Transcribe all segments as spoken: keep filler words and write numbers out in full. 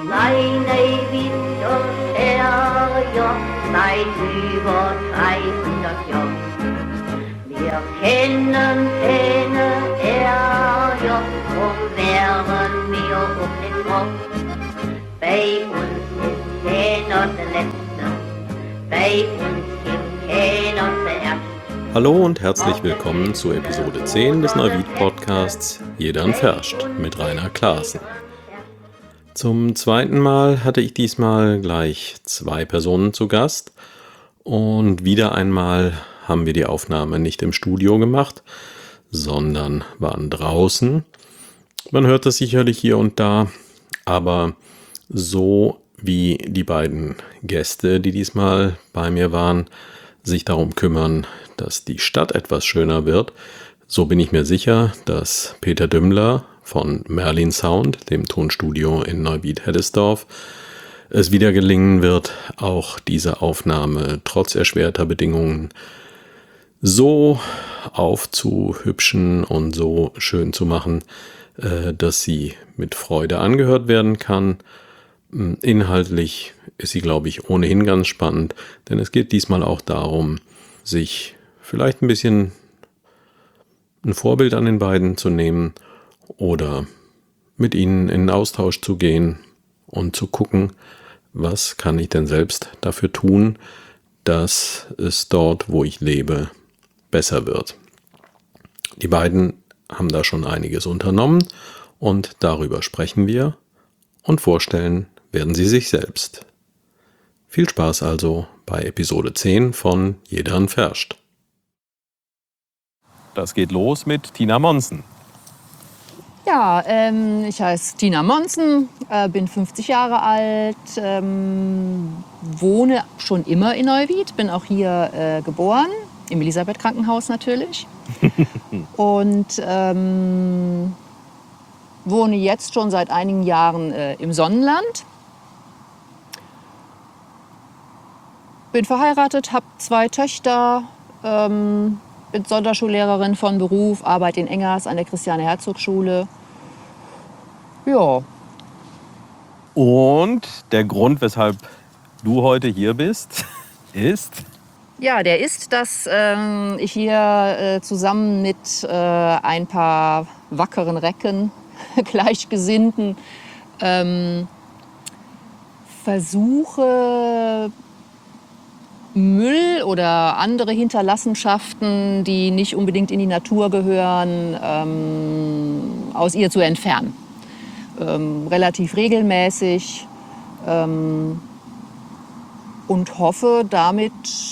Nein, Neuwied und Ärger seit über dreihundert Jahren. Wir kennen keine Ärger, drum wären wir auch nicht froh. Bei uns ist keiner der Letzte, bei uns gibt keiner zuerst. Hallo und herzlich willkommen zur Episode zehn des Neuwied-Podcasts Jedern Verscht mit Rainer Klaassen. Zum zweiten Mal hatte ich diesmal gleich zwei Personen zu Gast und wieder einmal haben wir die Aufnahme nicht im Studio gemacht, sondern waren draußen. Man hört das sicherlich hier und da, aber so wie die beiden Gäste, die diesmal bei mir waren, sich darum kümmern, dass die Stadt etwas schöner wird, so bin ich mir sicher, dass Peter Dümmler von Merlin Sound, dem Tonstudio in Neuwied-Hedesdorf, es wieder gelingen wird, auch diese Aufnahme trotz erschwerter Bedingungen so aufzuhübschen und so schön zu machen, dass sie mit Freude angehört werden kann. Inhaltlich ist sie, glaube ich, ohnehin ganz spannend, denn es geht diesmal auch darum, sich vielleicht ein bisschen ein Vorbild an den beiden zu nehmen oder mit ihnen in den Austausch zu gehen und zu gucken, was kann ich denn selbst dafür tun, dass es dort, wo ich lebe, besser wird. Die beiden haben da schon einiges unternommen und darüber sprechen wir und vorstellen werden sie sich selbst. Viel Spaß also bei Episode zehn von Jedern Verscht. Das geht los mit Tina Monsen. Ja, ähm, ich heiße Tina Monsen, äh, bin fünfzig Jahre alt, ähm, wohne schon immer in Neuwied, bin auch hier äh, geboren, im Elisabeth-Krankenhaus natürlich. Und ähm, wohne jetzt schon seit einigen Jahren äh, im Sonnenland. Bin verheiratet, habe zwei Töchter, ähm, bin Sonderschullehrerin von Beruf, arbeite in Engers an der Christiane-Herzog-Schule. Ja. Und der Grund, weshalb du heute hier bist, ist? Ja, der ist, dass ähm, ich hier äh, zusammen mit äh, ein paar wackeren Recken, Gleichgesinnten, ähm, versuche, Müll oder andere Hinterlassenschaften, die nicht unbedingt in die Natur gehören, ähm, aus ihr zu entfernen. Ähm, relativ regelmäßig ähm, und hoffe damit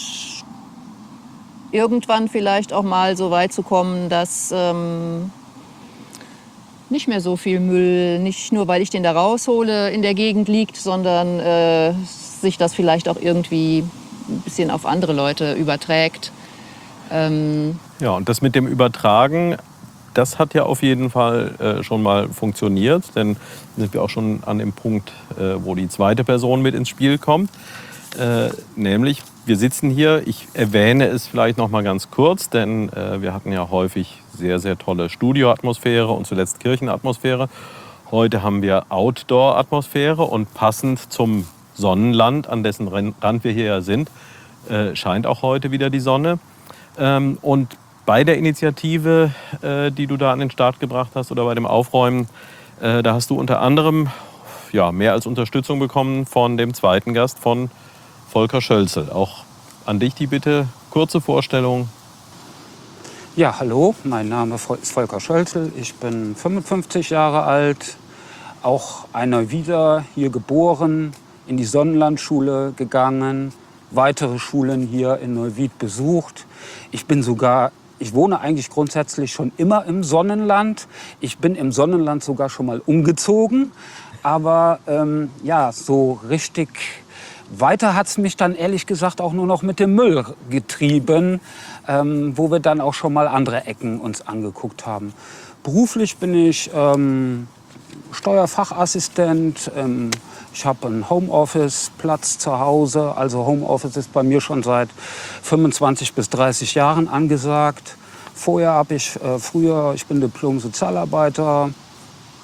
irgendwann vielleicht auch mal so weit zu kommen, dass ähm, nicht mehr so viel Müll, nicht nur weil ich den da raushole, in der Gegend liegt, sondern äh, sich das vielleicht auch irgendwie ein bisschen auf andere Leute überträgt. Ähm ja, und das mit dem Übertragen, das hat ja auf jeden Fall äh, schon mal funktioniert, denn sind wir auch schon an dem Punkt, äh, wo die zweite Person mit ins Spiel kommt. Äh, nämlich, wir sitzen hier, ich erwähne es vielleicht noch mal ganz kurz, denn äh, wir hatten ja häufig sehr, sehr tolle Studioatmosphäre und zuletzt Kirchenatmosphäre. Heute haben wir Outdoor-Atmosphäre und passend zum Sonnenland, an dessen Rand wir hier sind, äh, scheint auch heute wieder die Sonne. Ähm, und bei der Initiative, äh, die du da an den Start gebracht hast oder bei dem Aufräumen, äh, da hast du unter anderem ja, mehr als Unterstützung bekommen von dem zweiten Gast, von Volker Schölzel. Auch an dich die Bitte, kurze Vorstellung. Ja, hallo, mein Name ist Volker Schölzel, ich bin fünfundfünfzig Jahre alt, auch ein Neuwieder, hier geboren, in die Sonnenlandschule gegangen, weitere Schulen hier in Neuwied besucht. Ich bin sogar, ich wohne eigentlich grundsätzlich schon immer im Sonnenland. Ich bin im Sonnenland sogar schon mal umgezogen. Aber ähm, ja, so richtig weiter hat es mich dann ehrlich gesagt auch nur noch mit dem Müll getrieben, ähm, wo wir dann auch schon mal andere Ecken uns angeguckt haben. Beruflich bin ich ähm, Steuerfachassistent. Ähm, Ich habe einen Homeoffice-Platz zu Hause. Also Homeoffice ist bei mir schon seit fünfundzwanzig bis dreißig Jahren angesagt. Vorher habe ich äh, früher, ich bin Diplom-Sozialarbeiter,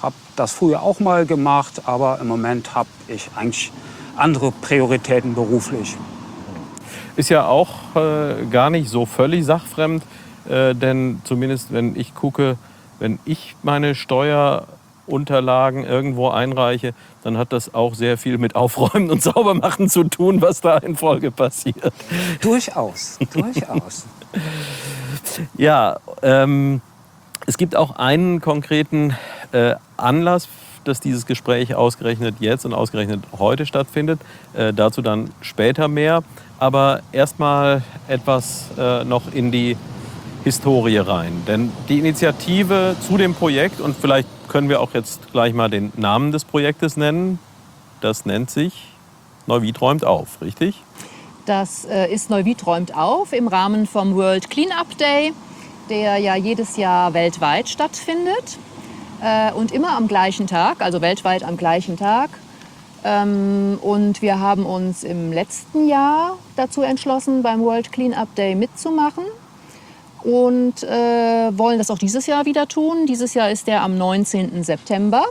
habe das früher auch mal gemacht, aber im Moment habe ich eigentlich andere Prioritäten beruflich. Ist ja auch äh, gar nicht so völlig sachfremd, äh, denn zumindest wenn ich gucke, wenn ich meine Steuerunterlagen irgendwo einreiche, dann hat das auch sehr viel mit Aufräumen und Saubermachen zu tun, was da in Folge passiert. Durchaus, durchaus. Ja, ähm, es gibt auch einen konkreten äh, Anlass, dass dieses Gespräch ausgerechnet jetzt und ausgerechnet heute stattfindet. Äh, dazu dann später mehr. Aber erstmal etwas äh, noch in die Historie rein. Denn die Initiative zu dem Projekt, und vielleicht können wir auch jetzt gleich mal den Namen des Projektes nennen, das nennt sich Neuwied räumt auf, richtig? Das äh, ist Neuwied räumt auf im Rahmen vom World Cleanup Day, der ja jedes Jahr weltweit stattfindet äh, und immer am gleichen Tag, also weltweit am gleichen Tag. Ähm, und wir haben uns im letzten Jahr dazu entschlossen, beim World Cleanup Day mitzumachen und äh, wollen das auch dieses Jahr wieder tun. Dieses Jahr ist der am neunzehnten September.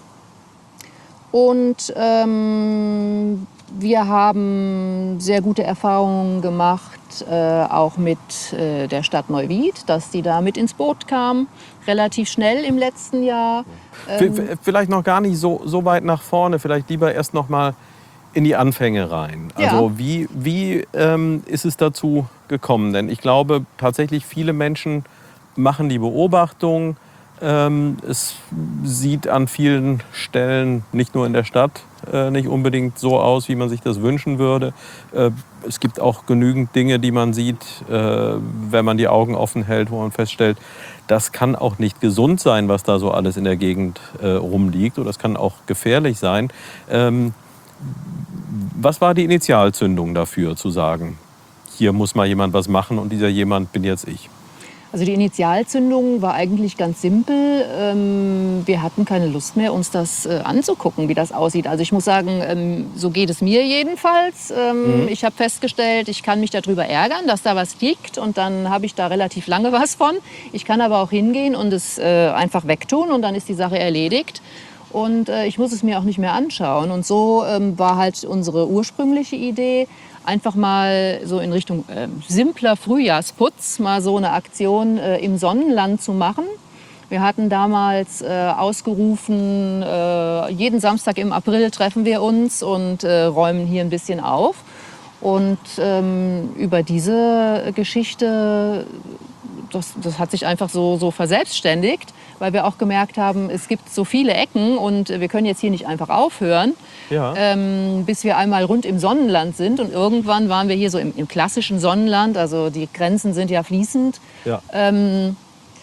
Und ähm, wir haben sehr gute Erfahrungen gemacht, äh, auch mit äh, der Stadt Neuwied, dass die da mit ins Boot kam, relativ schnell im letzten Jahr. Ähm, Vielleicht noch gar nicht so, so weit nach vorne, vielleicht lieber erst noch mal in die Anfänge rein. Ja. Also wie, wie ähm, ist es dazu gekommen? Denn ich glaube tatsächlich, viele Menschen machen die Beobachtung, ähm, es sieht an vielen Stellen, nicht nur in der Stadt, äh, nicht unbedingt so aus, wie man sich das wünschen würde. Äh, es gibt auch genügend Dinge, die man sieht, äh, wenn man die Augen offen hält, wo man feststellt, das kann auch nicht gesund sein, was da so alles in der Gegend äh, rumliegt. Oder das kann auch gefährlich sein. Ähm, was war die Initialzündung dafür, zu sagen, hier muss mal jemand was machen und dieser jemand bin jetzt ich? Also die Initialzündung war eigentlich ganz simpel. Ähm, wir hatten keine Lust mehr, uns das äh, anzugucken, wie das aussieht. Also ich muss sagen, ähm, so geht es mir jedenfalls. Ähm, mhm. Ich habe festgestellt, ich kann mich darüber ärgern, dass da was liegt und dann habe ich da relativ lange was von. Ich kann aber auch hingehen und es äh, einfach wegtun und dann ist die Sache erledigt. Und äh, ich muss es mir auch nicht mehr anschauen. Und so ähm, war halt unsere ursprüngliche Idee, einfach mal so in Richtung äh, simpler Frühjahrsputz mal so eine Aktion äh, im Sonnenland zu machen. Wir hatten damals äh, ausgerufen, äh, jeden Samstag im April treffen wir uns und äh, räumen hier ein bisschen auf. Und ähm, über diese Geschichte, das, das hat sich einfach so, so verselbstständigt, weil wir auch gemerkt haben, es gibt so viele Ecken und wir können jetzt hier nicht einfach aufhören, ja. ähm, bis wir einmal rund im Sonnenland sind. Und irgendwann waren wir hier so im, im klassischen Sonnenland, also die Grenzen sind ja fließend. Ja. Ähm,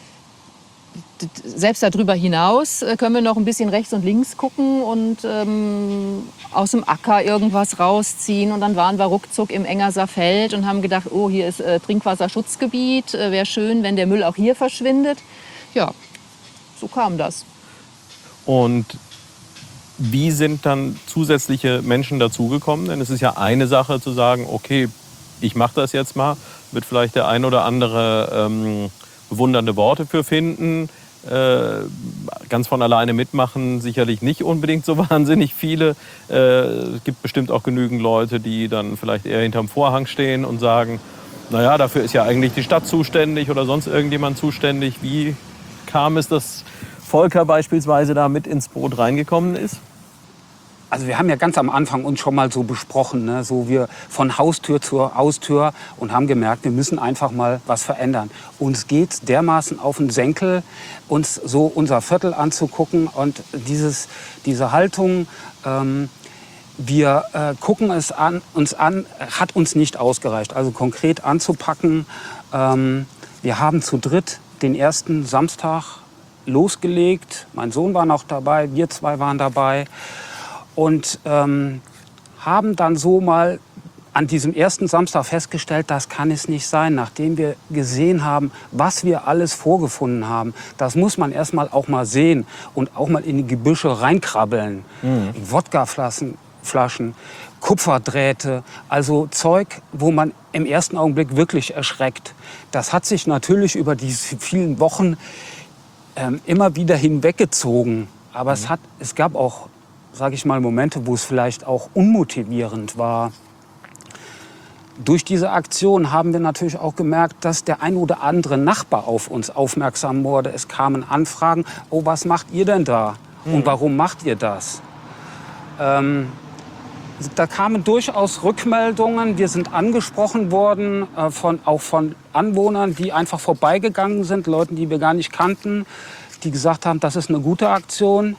selbst darüber hinaus können wir noch ein bisschen rechts und links gucken und ähm, aus dem Acker irgendwas rausziehen. Und dann waren wir ruckzuck im Engerser Feld und haben gedacht, oh, hier ist äh, Trinkwasserschutzgebiet, äh, wäre schön, wenn der Müll auch hier verschwindet. Ja, so kam das. Und wie sind dann zusätzliche Menschen dazugekommen? Denn es ist ja eine Sache zu sagen, okay, ich mache das jetzt mal, wird vielleicht der ein oder andere ähm, bewundernde Worte für finden. Äh, ganz von alleine mitmachen sicherlich nicht unbedingt so wahnsinnig viele. Äh, es gibt bestimmt auch genügend Leute, die dann vielleicht eher hinterm Vorhang stehen und sagen, naja, dafür ist ja eigentlich die Stadt zuständig oder sonst irgendjemand zuständig. Wie kam es, dass Volker beispielsweise da mit ins Boot reingekommen ist? Also wir haben ja ganz am Anfang uns schon mal so besprochen, ne? So wir von Haustür zu Haustür und haben gemerkt, wir müssen einfach mal was verändern. Uns geht dermaßen auf den Senkel, uns so unser Viertel anzugucken und dieses, diese Haltung, ähm, wir äh, gucken es an, uns an, hat uns nicht ausgereicht. Also konkret anzupacken. Ähm, wir haben zu dritt den ersten Samstag losgelegt. Mein Sohn war noch dabei, wir zwei waren dabei. Und ähm, haben dann so mal an diesem ersten Samstag festgestellt, das kann es nicht sein, nachdem wir gesehen haben, was wir alles vorgefunden haben. Das muss man erst mal auch mal sehen und auch mal in die Gebüsche reinkrabbeln. Mhm. Wodkaflaschen, Flaschen, Kupferdrähte, also Zeug, wo man im ersten Augenblick wirklich erschreckt. Das hat sich natürlich über diese vielen Wochen ähm, immer wieder hinweggezogen. Aber mhm. es, hat, es gab auch, sage ich mal, Momente, wo es vielleicht auch unmotivierend war. Durch diese Aktion haben wir natürlich auch gemerkt, dass der ein oder andere Nachbar auf uns aufmerksam wurde. Es kamen Anfragen, oh, was macht ihr denn da? Mhm. Und warum macht ihr das? Ähm, da kamen durchaus Rückmeldungen. Wir sind angesprochen worden, äh, von, auch von Anwohnern, die einfach vorbeigegangen sind, Leuten, die wir gar nicht kannten, die gesagt haben, das ist eine gute Aktion.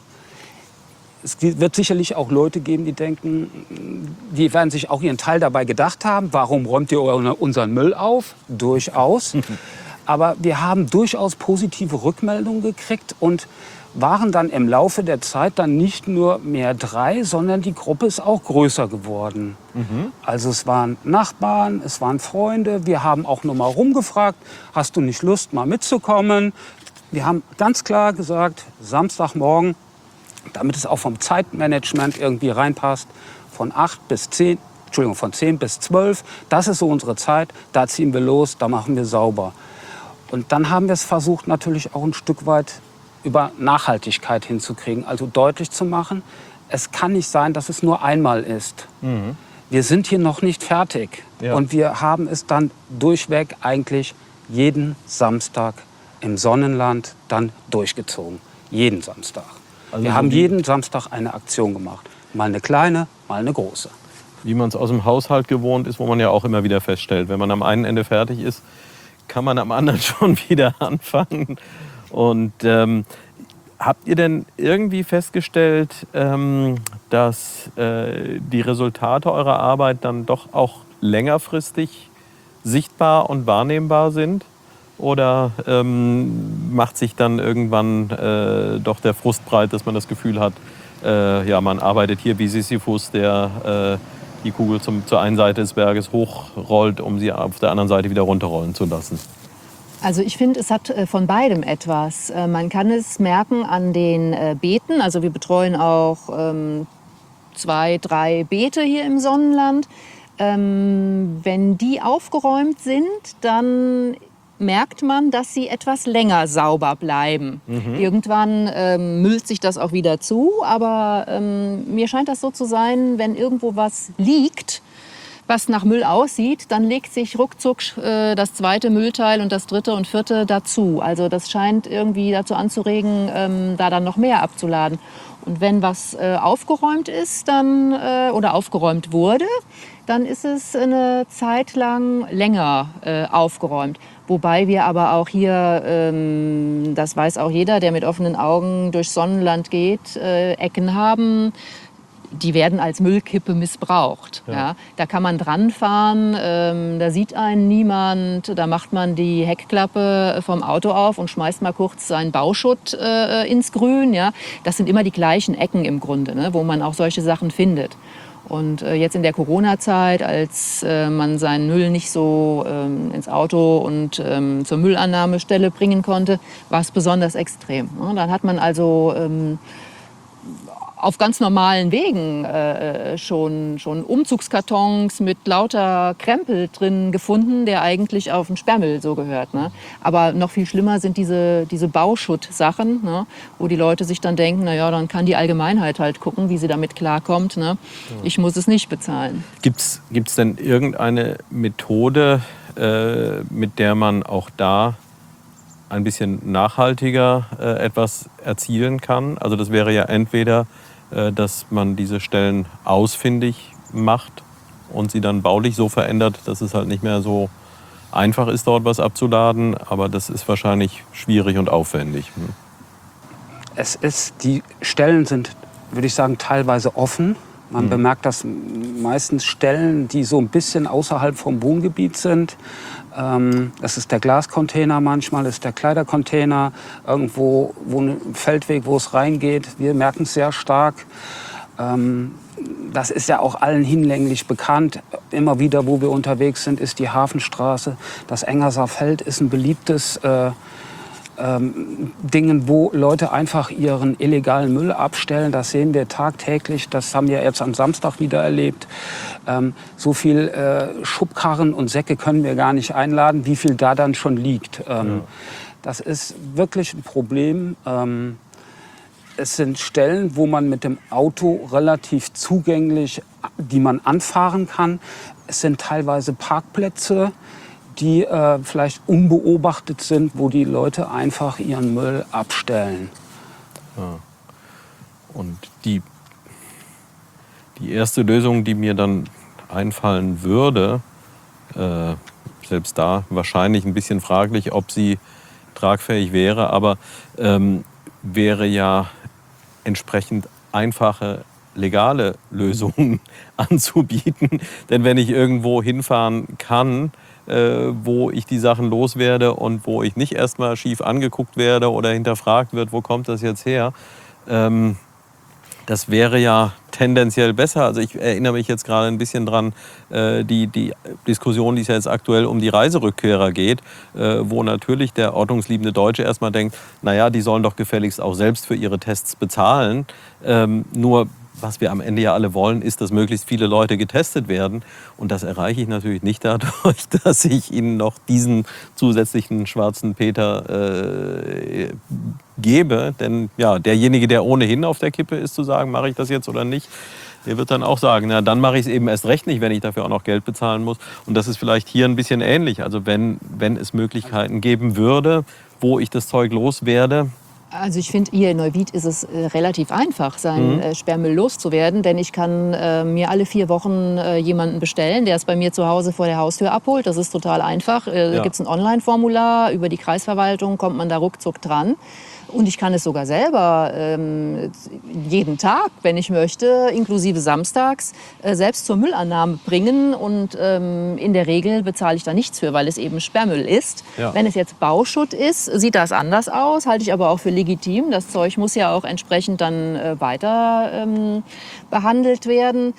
Es wird sicherlich auch Leute geben, die denken, die werden sich auch ihren Teil dabei gedacht haben. Warum räumt ihr unseren Müll auf? Durchaus. Aber wir haben durchaus positive Rückmeldungen gekriegt und waren dann im Laufe der Zeit dann nicht nur mehr drei, sondern die Gruppe ist auch größer geworden. Mhm. Also es waren Nachbarn, es waren Freunde. Wir haben auch noch mal rumgefragt, hast du nicht Lust, mal mitzukommen? Wir haben ganz klar gesagt, Samstagmorgen, damit es auch vom Zeitmanagement irgendwie reinpasst, von acht bis zehn, Entschuldigung, von zehn bis zwölf, das ist so unsere Zeit, da ziehen wir los, da machen wir sauber. Und dann haben wir es versucht, natürlich auch ein Stück weit über Nachhaltigkeit hinzukriegen, also deutlich zu machen, es kann nicht sein, dass es nur einmal ist. Mhm. Wir sind hier noch nicht fertig. Ja. Und wir haben es dann durchweg eigentlich jeden Samstag im Sonnenland dann durchgezogen. Jeden Samstag. Also wir haben jeden Samstag eine Aktion gemacht. Mal eine kleine, mal eine große. Wie man es aus dem Haushalt gewohnt ist, wo man ja auch immer wieder feststellt, wenn man am einen Ende fertig ist, kann man am anderen schon wieder anfangen. Und ähm, habt ihr denn irgendwie festgestellt, ähm, dass äh, die Resultate eurer Arbeit dann doch auch längerfristig sichtbar und wahrnehmbar sind? Oder ähm, macht sich dann irgendwann äh, doch der Frust breit, dass man das Gefühl hat, äh, ja, man arbeitet hier wie Sisyphus, der äh, die Kugel zum, zur einen Seite des Berges hochrollt, um sie auf der anderen Seite wieder runterrollen zu lassen? Also ich finde, es hat von beidem etwas. Man kann es merken an den Beeten. Also wir betreuen auch ähm, zwei, drei Beete hier im Sonnenland. Ähm, wenn die aufgeräumt sind, dann merkt man, dass sie etwas länger sauber bleiben. Mhm. Irgendwann ähm, müllt sich das auch wieder zu, aber ähm, mir scheint das so zu sein, wenn irgendwo was liegt, was nach Müll aussieht, dann legt sich ruckzuck äh, das zweite Müllteil und das dritte und vierte dazu. Also das scheint irgendwie dazu anzuregen, ähm, da dann noch mehr abzuladen. Und wenn was äh, aufgeräumt ist dann, äh, oder aufgeräumt wurde, dann ist es eine Zeit lang länger äh, aufgeräumt. Wobei wir aber auch hier, ähm, das weiß auch jeder, der mit offenen Augen durchs Sonnenland geht, äh, Ecken haben, die werden als Müllkippe missbraucht. Ja. Ja, da kann man dran fahren, ähm, da sieht einen niemand, da macht man die Heckklappe vom Auto auf und schmeißt mal kurz seinen Bauschutt äh, ins Grün. Ja. Das sind immer die gleichen Ecken im Grunde, ne, wo man auch solche Sachen findet. Und äh, jetzt in der Corona-Zeit, als äh, man seinen Müll nicht so ähm, ins Auto und ähm, zur Müllannahmestelle bringen konnte, war es besonders extrem. Ne. Dann hat man also ähm, auf ganz normalen Wegen äh, schon, schon Umzugskartons mit lauter Krempel drin gefunden, der eigentlich auf den Sperrmüll so gehört. Ne? Aber noch viel schlimmer sind diese, diese Bauschutt-Sachen, ne? Wo die Leute sich dann denken, na ja, dann kann die Allgemeinheit halt gucken, wie sie damit klarkommt. Ne? Ich muss es nicht bezahlen. Gibt's, gibt's denn irgendeine Methode, äh, mit der man auch da ein bisschen nachhaltiger äh, etwas erzielen kann? Also das wäre ja entweder, dass man diese Stellen ausfindig macht und sie dann baulich so verändert, dass es halt nicht mehr so einfach ist, dort was abzuladen. Aber das ist wahrscheinlich schwierig und aufwendig. Es ist, die Stellen sind, würde ich sagen, teilweise offen. Man mhm. bemerkt, dass meistens Stellen, die so ein bisschen außerhalb vom Wohngebiet sind. Ähm, das ist der Glascontainer manchmal, das ist der Kleidercontainer, irgendwo wo ein Feldweg, wo es reingeht. Wir merken es sehr stark. Ähm, das ist ja auch allen hinlänglich bekannt. Immer wieder, wo wir unterwegs sind, ist die Hafenstraße. Das Engerser Feld ist ein beliebtes äh, Ähm, Dingen, wo Leute einfach ihren illegalen Müll abstellen. Das sehen wir tagtäglich. Das haben wir jetzt am Samstag wieder erlebt. Ähm, so viel äh, Schubkarren und Säcke können wir gar nicht einladen, wie viel da dann schon liegt. Ähm, ja. Das ist wirklich ein Problem. Ähm, es sind Stellen, wo man mit dem Auto relativ zugänglich, die man anfahren kann. Es sind teilweise Parkplätze, die äh, vielleicht unbeobachtet sind, wo die Leute einfach ihren Müll abstellen. Ja. Und die, die erste Lösung, die mir dann einfallen würde, äh, selbst da wahrscheinlich ein bisschen fraglich, ob sie tragfähig wäre, aber ähm, wäre ja entsprechend einfache legale Lösungen anzubieten. Denn wenn ich irgendwo hinfahren kann, äh, wo ich die Sachen loswerde und wo ich nicht erstmal schief angeguckt werde oder hinterfragt wird, wo kommt das jetzt her, ähm, das wäre ja tendenziell besser. Also ich erinnere mich jetzt gerade ein bisschen dran, äh, die, die Diskussion, die es ja jetzt aktuell um die Reiserückkehrer geht, äh, wo natürlich der ordnungsliebende Deutsche erstmal denkt, naja, die sollen doch gefälligst auch selbst für ihre Tests bezahlen. Ähm, nur was wir am Ende ja alle wollen, ist, dass möglichst viele Leute getestet werden. Und das erreiche ich natürlich nicht dadurch, dass ich ihnen noch diesen zusätzlichen schwarzen Peter äh, gebe. Denn ja, derjenige, der ohnehin auf der Kippe ist, zu sagen, mache ich das jetzt oder nicht, der wird dann auch sagen, na, dann mache ich es eben erst recht nicht, wenn ich dafür auch noch Geld bezahlen muss. Und das ist vielleicht hier ein bisschen ähnlich. Also wenn, wenn es Möglichkeiten geben würde, wo ich das Zeug loswerde. Also ich finde, hier in Neuwied ist es äh, relativ einfach, seinen Mhm. äh, Sperrmüll loszuwerden, denn ich kann äh, mir alle vier Wochen äh, jemanden bestellen, der es bei mir zu Hause vor der Haustür abholt. Das ist total einfach. Äh, Ja. Da gibt es ein Online-Formular, über die Kreisverwaltung kommt man da ruckzuck dran. Und ich kann es sogar selber ähm, jeden Tag, wenn ich möchte, inklusive samstags, äh, selbst zur Müllannahme bringen. Und ähm, in der Regel bezahle ich da nichts für, weil es eben Sperrmüll ist. Ja. Wenn es jetzt Bauschutt ist, sieht das anders aus, halte ich aber auch für legitim. Das Zeug muss ja auch entsprechend dann äh, weiter ähm, behandelt werden.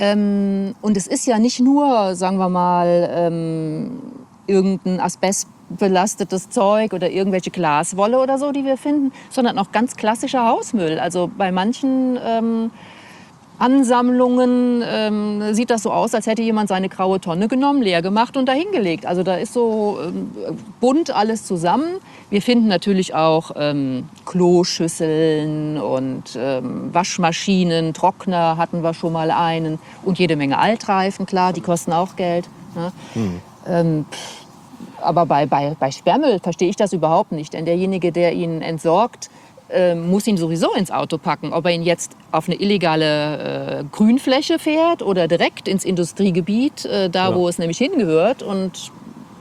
Ähm, und es ist ja nicht nur, sagen wir mal, ähm, irgendein asbestbelastetes Zeug oder irgendwelche Glaswolle oder so, die wir finden, sondern auch ganz klassischer Hausmüll. Also bei manchen ähm, Ansammlungen ähm, sieht das so aus, als hätte jemand seine graue Tonne genommen, leer gemacht und dahingelegt. Also da ist so ähm, bunt alles zusammen. Wir finden natürlich auch ähm, Kloschüsseln und ähm, Waschmaschinen, Trockner hatten wir schon mal einen und jede Menge Altreifen, klar, die kosten auch Geld. Ne? Hm. Ähm, pff, aber bei, bei, bei Sperrmüll verstehe ich das überhaupt nicht, denn derjenige, der ihn entsorgt, äh, muss ihn sowieso ins Auto packen. Ob er ihn jetzt auf eine illegale äh, Grünfläche fährt oder direkt ins Industriegebiet, äh, da Ja. wo es nämlich hingehört, und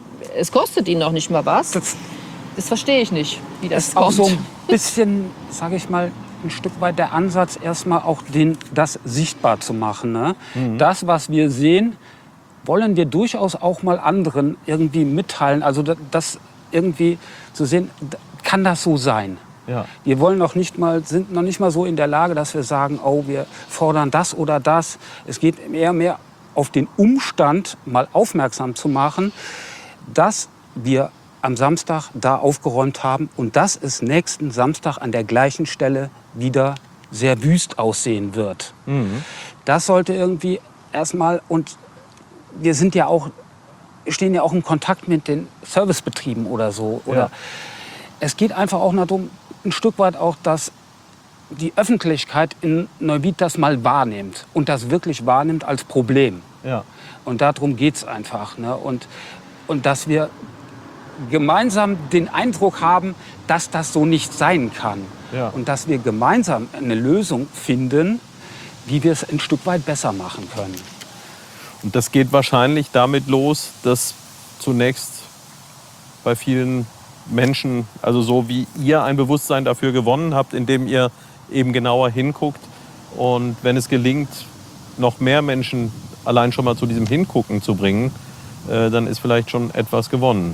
es kostet ihn noch nicht mal was. Das Das verstehe ich nicht, wie das ist auch kommt. so ein bisschen, sage ich mal, ein Stück weit der Ansatz, erstmal auch den, das sichtbar zu machen. Ne? Das, was wir sehen, wollen wir durchaus auch mal anderen irgendwie mitteilen. Also da- das irgendwie zu sehen, d- kann das so sein? Ja. Wir wollen noch nicht mal, sind noch nicht mal so in der Lage, dass wir sagen, oh, wir fordern das oder das. Es geht eher mehr auf den Umstand, mal aufmerksam zu machen, dass wir am Samstag da aufgeräumt haben und dass es nächsten Samstag an der gleichen Stelle wieder sehr wüst aussehen wird. Mhm. Das sollte irgendwie erstmal, und wir sind ja auch, stehen ja auch im Kontakt mit den Servicebetrieben oder so. Oder Ja. Es geht einfach auch darum, ein Stück weit auch, dass die Öffentlichkeit in Neuwied das mal wahrnimmt und das wirklich wahrnimmt als Problem. Ja. Und darum geht es einfach. Ne? Und, und dass wir gemeinsam den Eindruck haben, dass das so nicht sein kann. Ja. Und dass wir gemeinsam eine Lösung finden, wie wir es ein Stück weit besser machen können. Und das geht wahrscheinlich damit los, dass zunächst bei vielen Menschen, also so wie ihr ein Bewusstsein dafür gewonnen habt, indem ihr eben genauer hinguckt. Und wenn es gelingt, noch mehr Menschen allein schon mal zu diesem Hingucken zu bringen, äh, dann ist vielleicht schon etwas gewonnen.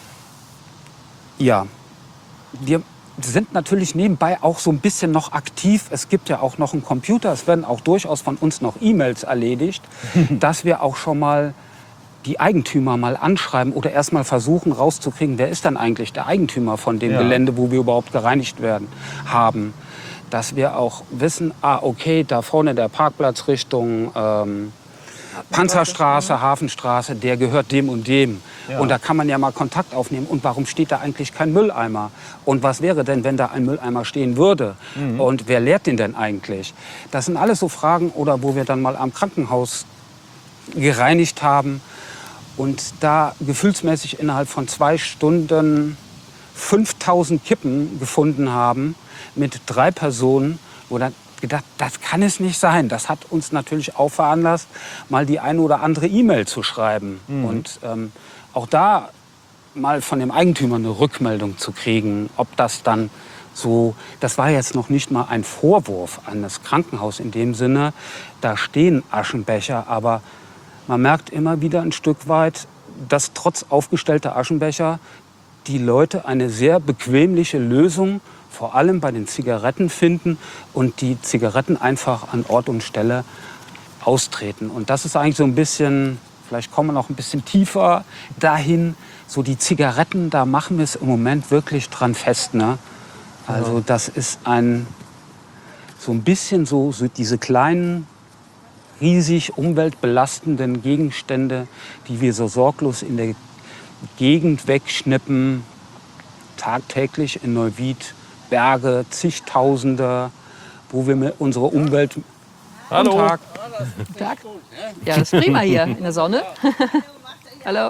Ja, wir sind natürlich nebenbei auch so ein bisschen noch aktiv. Es gibt ja auch noch einen Computer. Es werden auch durchaus von uns noch E-Mails erledigt, dass wir auch schon mal die Eigentümer mal anschreiben oder erst mal versuchen rauszukriegen, wer ist dann eigentlich der Eigentümer von dem Ja. Gelände, wo wir überhaupt gereinigt werden haben. Dass wir auch wissen, ah, okay, da vorne der Parkplatz Richtung ähm, Panzerstraße, Hafenstraße, der gehört dem und dem. Ja. Und da kann man ja mal Kontakt aufnehmen. Und warum steht da eigentlich kein Mülleimer? Und was wäre denn, wenn da ein Mülleimer stehen würde? Mhm. Und wer leert den denn eigentlich? Das sind alles so Fragen, oder wo wir dann mal am Krankenhaus gereinigt haben und da gefühlsmäßig innerhalb von zwei Stunden fünftausend Kippen gefunden haben mit drei Personen, wo dann gedacht, das kann es nicht sein. Das hat uns natürlich auch veranlasst, mal die eine oder andere E-Mail zu schreiben. Mhm. Und ähm, auch da mal von dem Eigentümer eine Rückmeldung zu kriegen, ob das dann so, das war jetzt noch nicht mal ein Vorwurf an das Krankenhaus in dem Sinne, da stehen Aschenbecher, aber man merkt immer wieder ein Stück weit, dass trotz aufgestellter Aschenbecher die Leute eine sehr bequemliche Lösung vor allem bei den Zigaretten finden und die Zigaretten einfach an Ort und Stelle austreten. Und das ist eigentlich so ein bisschen, vielleicht kommen wir noch ein bisschen tiefer dahin, so die Zigaretten, da machen wir es im Moment wirklich dran fest. Ne? Also das ist ein, so ein bisschen so, so diese kleinen, riesig umweltbelastenden Gegenstände, die wir so sorglos in der Gegend wegschnippen, tagtäglich in Neuwied, Berge, zigtausende, wo wir unsere Umwelt... Hallo. Guten Tag. Guten Tag. Ja, das ist prima hier in der Sonne. Hallo.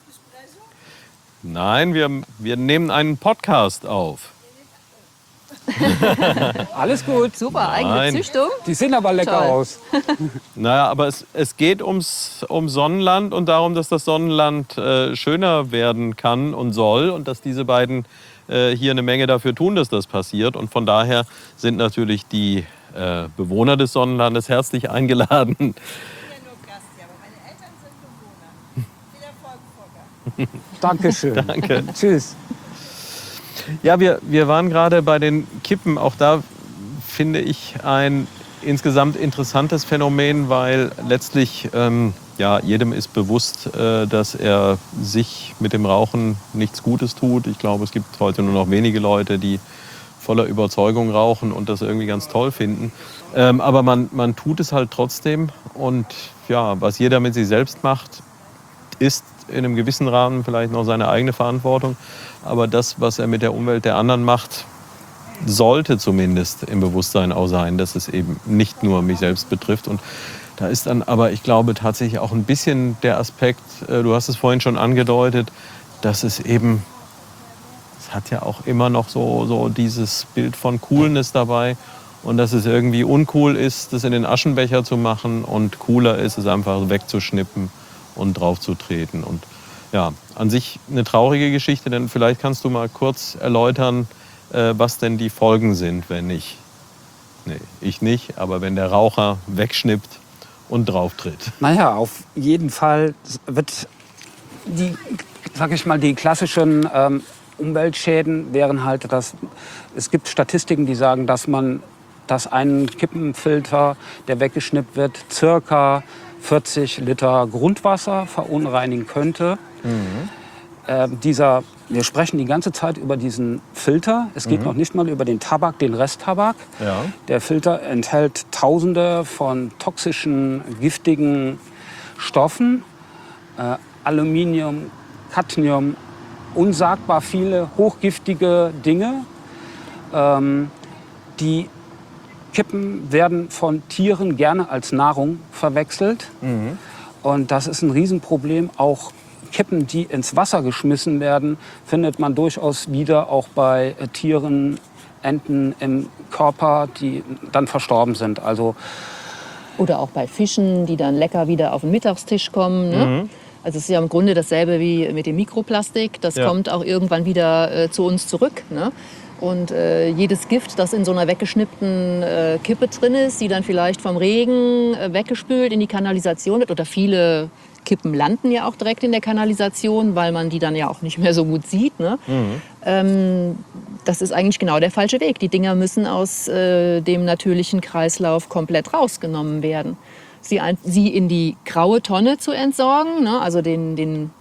Nein, wir, wir nehmen einen Podcast auf. Alles gut. Super, eigene Nein. Züchtung. Die sehen aber lecker Toll. aus. Naja, aber es, es geht ums, ums Sonnenland und darum, dass das Sonnenland äh, schöner werden kann und soll und dass diese beiden äh, hier eine Menge dafür tun, dass das passiert. Und von daher sind natürlich die äh, Bewohner des Sonnenlandes herzlich eingeladen. Ich bin ja nur Gast hier, aber meine Eltern sind Bewohner. Viel Erfolg, Volker. Dankeschön. Danke. Tschüss. Ja, wir, wir waren gerade bei den Kippen. Auch da finde ich ein insgesamt interessantes Phänomen, weil letztlich ähm, ja, jedem ist bewusst, äh, dass er sich mit dem Rauchen nichts Gutes tut. Ich glaube, es gibt heute nur noch wenige Leute, die voller Überzeugung rauchen und das irgendwie ganz toll finden. Ähm, aber man, man tut es halt trotzdem. Und ja, was jeder mit sich selbst macht, ist in einem gewissen Rahmen vielleicht noch seine eigene Verantwortung. Aber das, was er mit der Umwelt der anderen macht, sollte zumindest im Bewusstsein auch sein, dass es eben nicht nur mich selbst betrifft. Und da ist dann aber, ich glaube, tatsächlich auch ein bisschen der Aspekt, du hast es vorhin schon angedeutet, dass es eben, es hat ja auch immer noch so, so dieses Bild von Coolness dabei und dass es irgendwie uncool ist, das in den Aschenbecher zu machen und cooler ist, es einfach wegzuschnippen und draufzutreten. Und ja, an sich eine traurige Geschichte, denn vielleicht kannst du mal kurz erläutern, äh, was denn die Folgen sind, wenn ich, nee, ich nicht, aber wenn der Raucher wegschnippt und drauftritt. Naja, auf jeden Fall wird die, sag ich mal, die klassischen ähm, Umweltschäden wären halt, dass es gibt Statistiken, die sagen, dass man, dass ein Kippenfilter, der weggeschnippt wird, circa vierzig Liter Grundwasser verunreinigen könnte. Mhm. Äh, dieser, wir sprechen die ganze Zeit über diesen Filter. Es geht mhm. noch nicht mal über den Tabak, den Resttabak. Ja. Der Filter enthält Tausende von toxischen, giftigen Stoffen. Äh, Aluminium, Cadmium, unsagbar viele hochgiftige Dinge. Ähm, die Kippen werden von Tieren gerne als Nahrung verwechselt. Mhm. Und das ist ein Riesenproblem. Auch Kippen, die ins Wasser geschmissen werden, findet man durchaus wieder auch bei äh, Tieren, Enten im Körper, die dann verstorben sind. Also Oder auch bei Fischen, die dann lecker wieder auf den Mittagstisch kommen. Ne? Mhm. Also es ist ja im Grunde dasselbe wie mit dem Mikroplastik. Das ja. kommt auch irgendwann wieder äh, zu uns zurück. Ne? Und äh, jedes Gift, das in so einer weggeschnippten äh, Kippe drin ist, die dann vielleicht vom Regen äh, weggespült in die Kanalisation wird. Oder viele Kippen landen ja auch direkt in der Kanalisation, weil man die dann ja auch nicht mehr so gut sieht. Ne? Mhm. Ähm, das ist eigentlich genau der falsche Weg. Die Dinger müssen aus äh, dem natürlichen Kreislauf komplett rausgenommen werden. Sie, ein, sie in die graue Tonne zu entsorgen, ne? Also den, den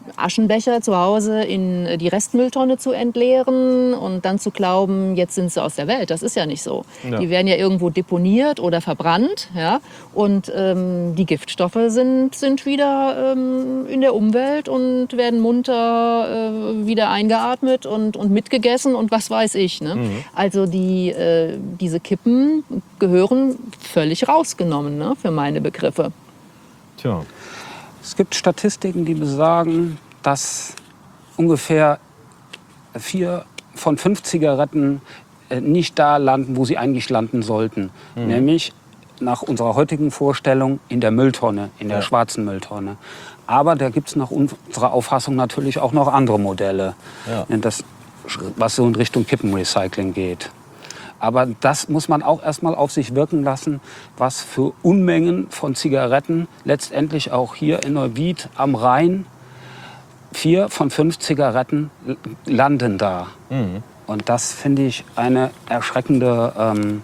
Aschenbecher zu Hause in die Restmülltonne zu entleeren und dann zu glauben, jetzt sind sie aus der Welt. Das ist ja nicht so. Ja. Die werden ja irgendwo deponiert oder verbrannt. Ja? Und ähm, die Giftstoffe sind, sind wieder ähm, in der Umwelt und werden munter äh, wieder eingeatmet und, und mitgegessen und was weiß ich. Ne? Mhm. Also die, äh, diese Kippen gehören völlig rausgenommen, ne? Für meine Begriffe. Tja. Es gibt Statistiken, die besagen, dass ungefähr vier von fünf Zigaretten nicht da landen, wo sie eigentlich landen sollten. Mhm. Nämlich nach unserer heutigen Vorstellung in der Mülltonne, in der ja. schwarzen Mülltonne. Aber da gibt es nach unserer Auffassung natürlich auch noch andere Modelle, ja. das, was so in Richtung Kippenrecycling geht. Aber das muss man auch erstmal auf sich wirken lassen, was für Unmengen von Zigaretten letztendlich auch hier in Neuwied am Rhein, vier von fünf Zigaretten landen da. Mhm. Und das finde ich eine erschreckende ähm,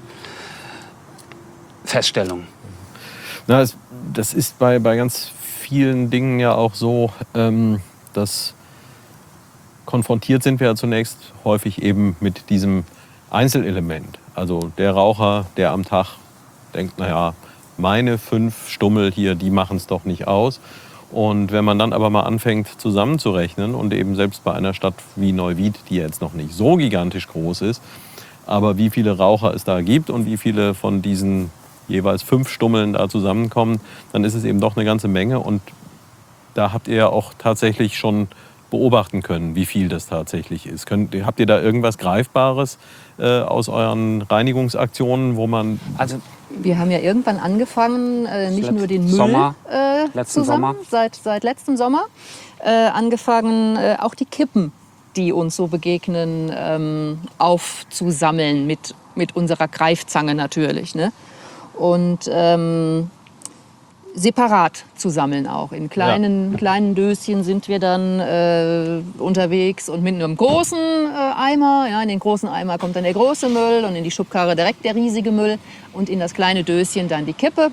Feststellung. Na, das, das ist bei, bei ganz vielen Dingen ja auch so, ähm, dass konfrontiert sind wir ja zunächst häufig eben mit diesem Einzelelement. Also der Raucher, der am Tag denkt, naja, meine fünf Stummel hier, die machen es doch nicht aus. Und wenn man dann aber mal anfängt zusammenzurechnen und eben selbst bei einer Stadt wie Neuwied, die jetzt noch nicht so gigantisch groß ist, aber wie viele Raucher es da gibt und wie viele von diesen jeweils fünf Stummeln da zusammenkommen, dann ist es eben doch eine ganze Menge. Und da habt ihr ja auch tatsächlich schon beobachten können, wie viel das tatsächlich ist. Könnt, habt ihr da irgendwas Greifbares äh, aus euren Reinigungsaktionen, wo man... Also wir haben ja irgendwann angefangen, äh, nicht nur den Müll Sommer, äh, letzten zusammen, Sommer. Seit, seit letztem Sommer, äh, angefangen, äh, auch die Kippen, die uns so begegnen, ähm, aufzusammeln mit, mit unserer Greifzange natürlich. Ne? Und ähm, separat zu sammeln auch. In kleinen, ja. kleinen Döschen sind wir dann äh, unterwegs und mit einem großen äh, Eimer. Ja, in den großen Eimer kommt dann der große Müll und in die Schubkarre direkt der riesige Müll und in das kleine Döschen dann die Kippe.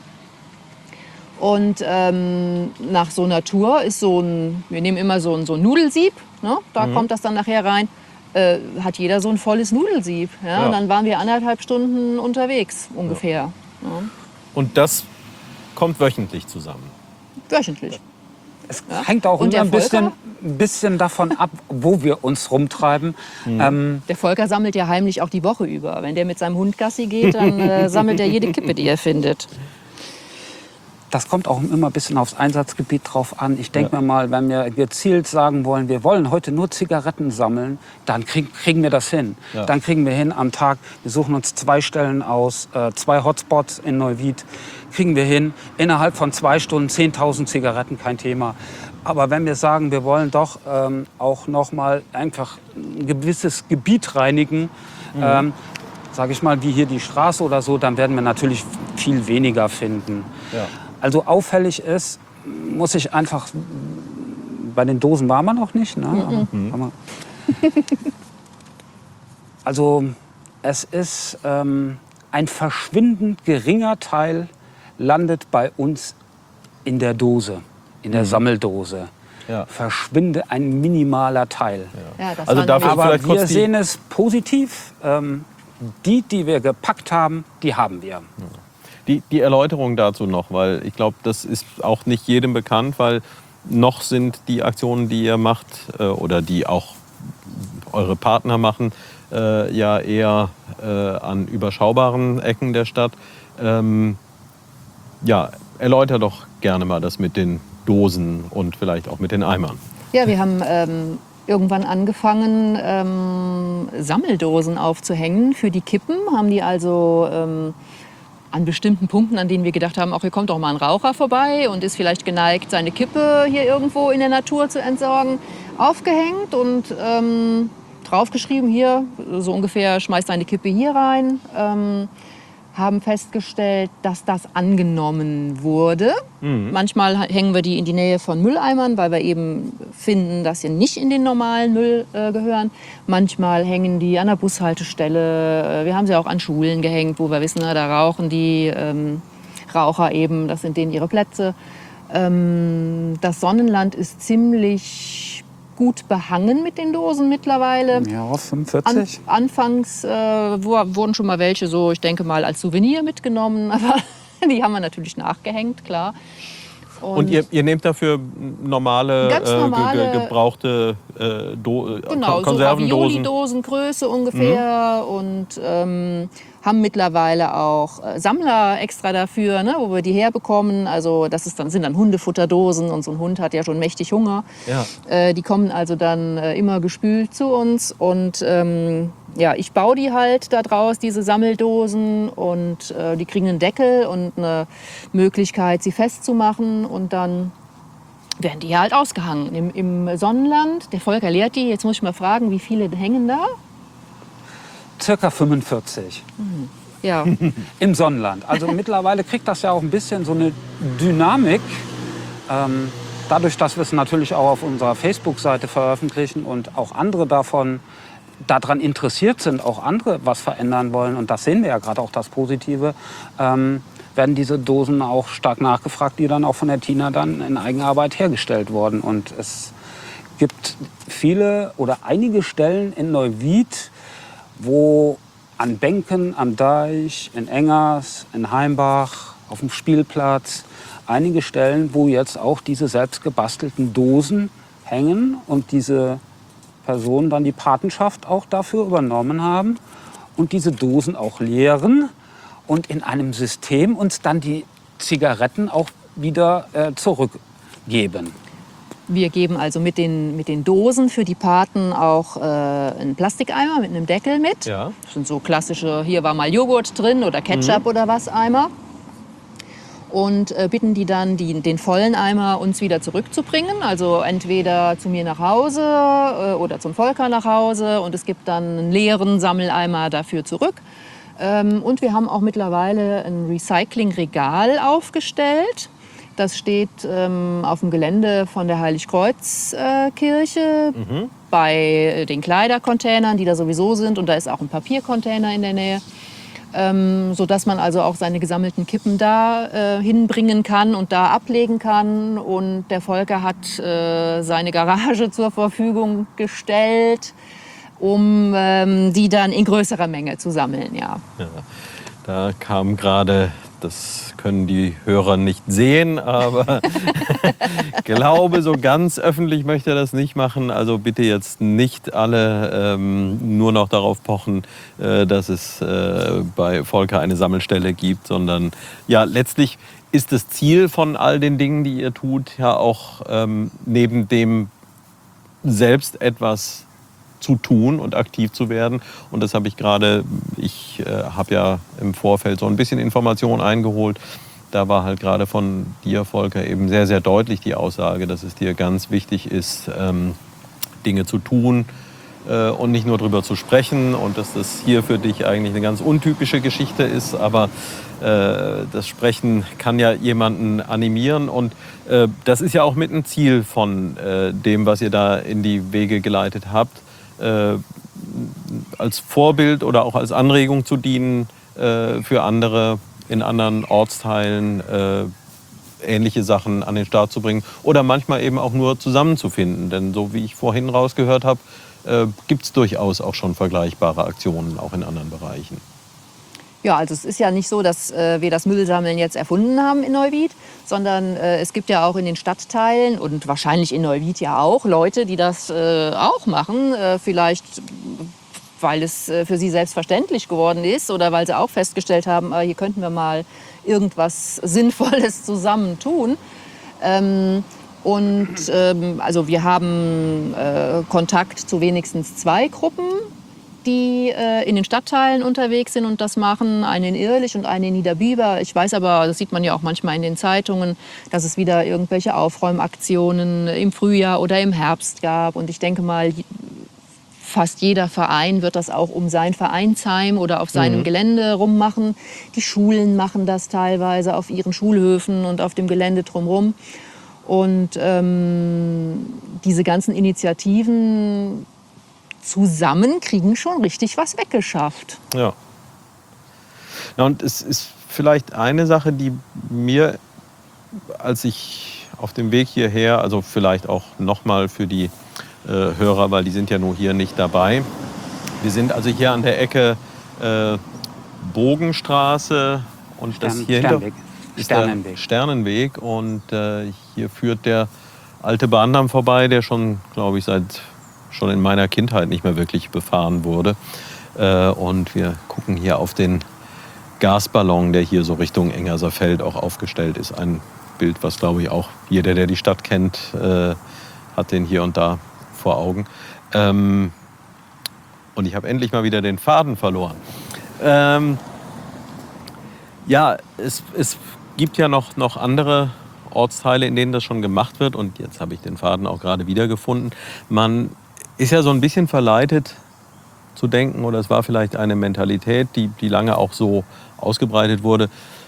Und ähm, nach so einer Tour ist so ein, wir nehmen immer so ein, so ein Nudelsieb, ne? Da mhm. kommt das dann nachher rein, äh, hat jeder so ein volles Nudelsieb. Ja? Ja. Und dann waren wir anderthalb Stunden unterwegs ungefähr. Ja. Ja. Und das kommt wöchentlich zusammen? Wöchentlich. Es ja. hängt auch immer ein bisschen, bisschen davon ab, wo wir uns rumtreiben. Mhm. Ähm, der Volker sammelt ja heimlich auch die Woche über. Wenn der mit seinem Hund Gassi geht, dann äh, sammelt er jede Kippe, die er findet. Das kommt auch immer ein bisschen aufs Einsatzgebiet drauf an. Ich denke ja. mir mal, wenn wir gezielt sagen wollen, wir wollen heute nur Zigaretten sammeln, dann krieg, kriegen wir das hin. Ja. Dann kriegen wir hin am Tag, wir suchen uns zwei Stellen aus, äh, zwei Hotspots in Neuwied, kriegen wir hin, innerhalb von zwei Stunden zehntausend Zigaretten, kein Thema. Aber wenn wir sagen, wir wollen doch ähm, auch noch mal einfach ein gewisses Gebiet reinigen, mhm. ähm, sage ich mal, wie hier die Straße oder so, dann werden wir natürlich viel weniger finden. Ja. Also auffällig ist, muss ich einfach, bei den Dosen war man noch nicht, ne? Mhm. Also es ist ähm, ein verschwindend geringer Teil landet bei uns in der Dose, in der mhm. Sammeldose. Ja. Verschwinde ein minimaler Teil. Ja. Ja, das also dafür aber vielleicht wir kurz die sehen es positiv. Ähm, die, die wir gepackt haben, die haben wir. Ja. Die, die Erläuterung dazu noch, weil ich glaube, das ist auch nicht jedem bekannt, weil noch sind die Aktionen, die ihr macht äh, oder die auch eure Partner machen, äh, ja eher äh, an überschaubaren Ecken der Stadt. Ähm, ja, erläuter doch gerne mal das mit den Dosen und vielleicht auch mit den Eimern. Ja, wir haben ähm, irgendwann angefangen, ähm, Sammeldosen aufzuhängen für die Kippen. Haben die also ähm, an bestimmten Punkten, an denen wir gedacht haben, auch hier kommt doch mal ein Raucher vorbei und ist vielleicht geneigt, seine Kippe hier irgendwo in der Natur zu entsorgen, aufgehängt und ähm, draufgeschrieben, hier so ungefähr, schmeißt deine Kippe hier rein. Ähm, haben festgestellt, dass das angenommen wurde. Mhm. Manchmal hängen wir die in die Nähe von Mülleimern, weil wir eben finden, dass sie nicht in den normalen Müll äh, gehören. Manchmal hängen die an der Bushaltestelle. Wir haben sie auch an Schulen gehängt, wo wir wissen, na, da rauchen die ähm, Raucher eben, das sind denen ihre Plätze. Ähm, das Sonnenland ist ziemlich gut behangen mit den Dosen mittlerweile. Ja, fünfundvierzig. An, anfangs äh, wo, wurden schon mal welche so, ich denke mal, als Souvenir mitgenommen, aber die haben wir natürlich nachgehängt, klar. Und, Und ihr, ihr nehmt dafür normale, Ganz äh, normale ge, ge, gebrauchte äh, Do genau, Konservendosen? So Ravioli-Dosengröße ungefähr. Mhm. Und ähm, haben mittlerweile auch äh, Sammler extra dafür, ne, wo wir die herbekommen. Also das ist dann, sind dann Hundefutterdosen und so ein Hund hat ja schon mächtig Hunger. Ja. Äh, die kommen also dann äh, immer gespült zu uns. Und ähm, ja, ich baue die halt da draus, diese Sammeldosen. Und äh, die kriegen einen Deckel und eine Möglichkeit, sie festzumachen. Und dann werden die halt ausgehangen im, im Sonnenland. Der Volker lehrt die. Jetzt muss ich mal fragen, wie viele hängen da? Circa fünfundvierzig. Mhm. Ja. Im Sonnenland. Also mittlerweile kriegt das ja auch ein bisschen so eine Dynamik. Ähm, dadurch, dass wir es natürlich auch auf unserer Facebook-Seite veröffentlichen und auch andere davon daran interessiert sind, auch andere was verändern wollen. Und das sehen wir ja gerade auch das Positive. Ähm, werden diese Dosen auch stark nachgefragt, die dann auch von der Tina dann in Eigenarbeit hergestellt wurden. Und es gibt viele oder einige Stellen in Neuwied, wo an Bänken, am Deich, in Engers, in Heimbach, auf dem Spielplatz, einige Stellen, wo jetzt auch diese selbst gebastelten Dosen hängen und diese Personen dann die Patenschaft auch dafür übernommen haben und diese Dosen auch leeren und in einem System uns dann die Zigaretten auch wieder äh, zurückgeben. Wir geben also mit den, mit den Dosen für die Paten auch äh, einen Plastikeimer mit einem Deckel mit. Ja. Das sind so klassische, hier war mal Joghurt drin oder Ketchup mhm. oder was Eimer. Und äh, bitten die dann, die, den vollen Eimer uns wieder zurückzubringen. Also entweder zu mir nach Hause äh, oder zum Volker nach Hause. Und es gibt dann einen leeren Sammeleimer dafür zurück. Ähm, und wir haben auch mittlerweile ein Recyclingregal aufgestellt. Das steht ähm, auf dem Gelände von der Heiligkreuz-Kirche äh, mhm. bei den Kleidercontainern, die da sowieso sind. Und da ist auch ein Papiercontainer in der Nähe. Ähm, sodass man also auch seine gesammelten Kippen da äh, hinbringen kann und da ablegen kann. Und der Volker hat äh, seine Garage zur Verfügung gestellt, um ähm, die dann in größerer Menge zu sammeln. Ja. Ja, da kam gerade, das können die Hörer nicht sehen, aber ich glaube, so ganz öffentlich möchte er das nicht machen. Also bitte jetzt nicht alle ähm, nur noch darauf pochen, äh, dass es äh, bei Volker eine Sammelstelle gibt, sondern ja, letztlich ist das Ziel von all den Dingen, die ihr tut, ja auch ähm, neben dem selbst etwas zu tun und aktiv zu werden. Und das habe ich gerade, ich äh, habe ja im Vorfeld so ein bisschen Informationen eingeholt. Da war halt gerade von dir, Volker, eben sehr, sehr deutlich die Aussage, dass es dir ganz wichtig ist, ähm, Dinge zu tun äh, und nicht nur drüber zu sprechen. Und dass das hier für dich eigentlich eine ganz untypische Geschichte ist. Aber äh, das Sprechen kann ja jemanden animieren. Und äh, das ist ja auch mit ein Ziel von äh, dem, was ihr da in die Wege geleitet habt. Äh, als Vorbild oder auch als Anregung zu dienen äh, für andere in anderen Ortsteilen äh, ähnliche Sachen an den Start zu bringen oder manchmal eben auch nur zusammenzufinden. Denn so wie ich vorhin rausgehört habe, äh, gibt es durchaus auch schon vergleichbare Aktionen auch in anderen Bereichen. Ja, also es ist ja nicht so, dass äh, wir das Müllsammeln jetzt erfunden haben in Neuwied, sondern äh, es gibt ja auch in den Stadtteilen und wahrscheinlich in Neuwied ja auch Leute, die das äh, auch machen. Äh, vielleicht, weil es äh, für sie selbstverständlich geworden ist oder weil sie auch festgestellt haben, äh, hier könnten wir mal irgendwas Sinnvolles zusammen tun. Ähm, und ähm, also wir haben äh, Kontakt zu wenigstens zwei Gruppen, die äh, in den Stadtteilen unterwegs sind und das machen. Eine in Irrlich und eine in Niederbiber. Ich weiß aber, das sieht man ja auch manchmal in den Zeitungen, dass es wieder irgendwelche Aufräumaktionen im Frühjahr oder im Herbst gab. Und ich denke mal, fast jeder Verein wird das auch um sein Vereinsheim oder auf seinem mhm. Gelände rummachen. Die Schulen machen das teilweise auf ihren Schulhöfen und auf dem Gelände drumherum. Und ähm, diese ganzen Initiativen zusammen kriegen schon richtig was weggeschafft. Ja. Ja, und es ist vielleicht eine Sache, die mir als ich auf dem Weg hierher, also vielleicht auch nochmal für die äh, Hörer, weil die sind ja nur hier nicht dabei. Wir sind also hier an der Ecke äh, Bogenstraße und Stern, das hier Sternweg. ist Sternenweg. der Sternenweg. Und äh, hier führt der alte Bahndamm vorbei, der schon, glaube ich, seit schon in meiner Kindheit nicht mehr wirklich befahren wurde. Äh, und wir gucken hier auf den Gasballon, der hier so Richtung Engerserfeld auch aufgestellt ist. Ein Bild, was, glaube ich, auch jeder, der die Stadt kennt, äh, hat den hier und da vor Augen. Ähm, und ich habe endlich mal wieder den Faden verloren. Ähm, ja, es, es gibt ja noch, noch andere Ortsteile, in denen das schon gemacht wird. Und jetzt habe ich den Faden auch gerade wiedergefunden. Man ist ja so ein bisschen verleitet zu denken, oder es war vielleicht eine Mentalität, die, die lange auch so ausgebreitet wurde.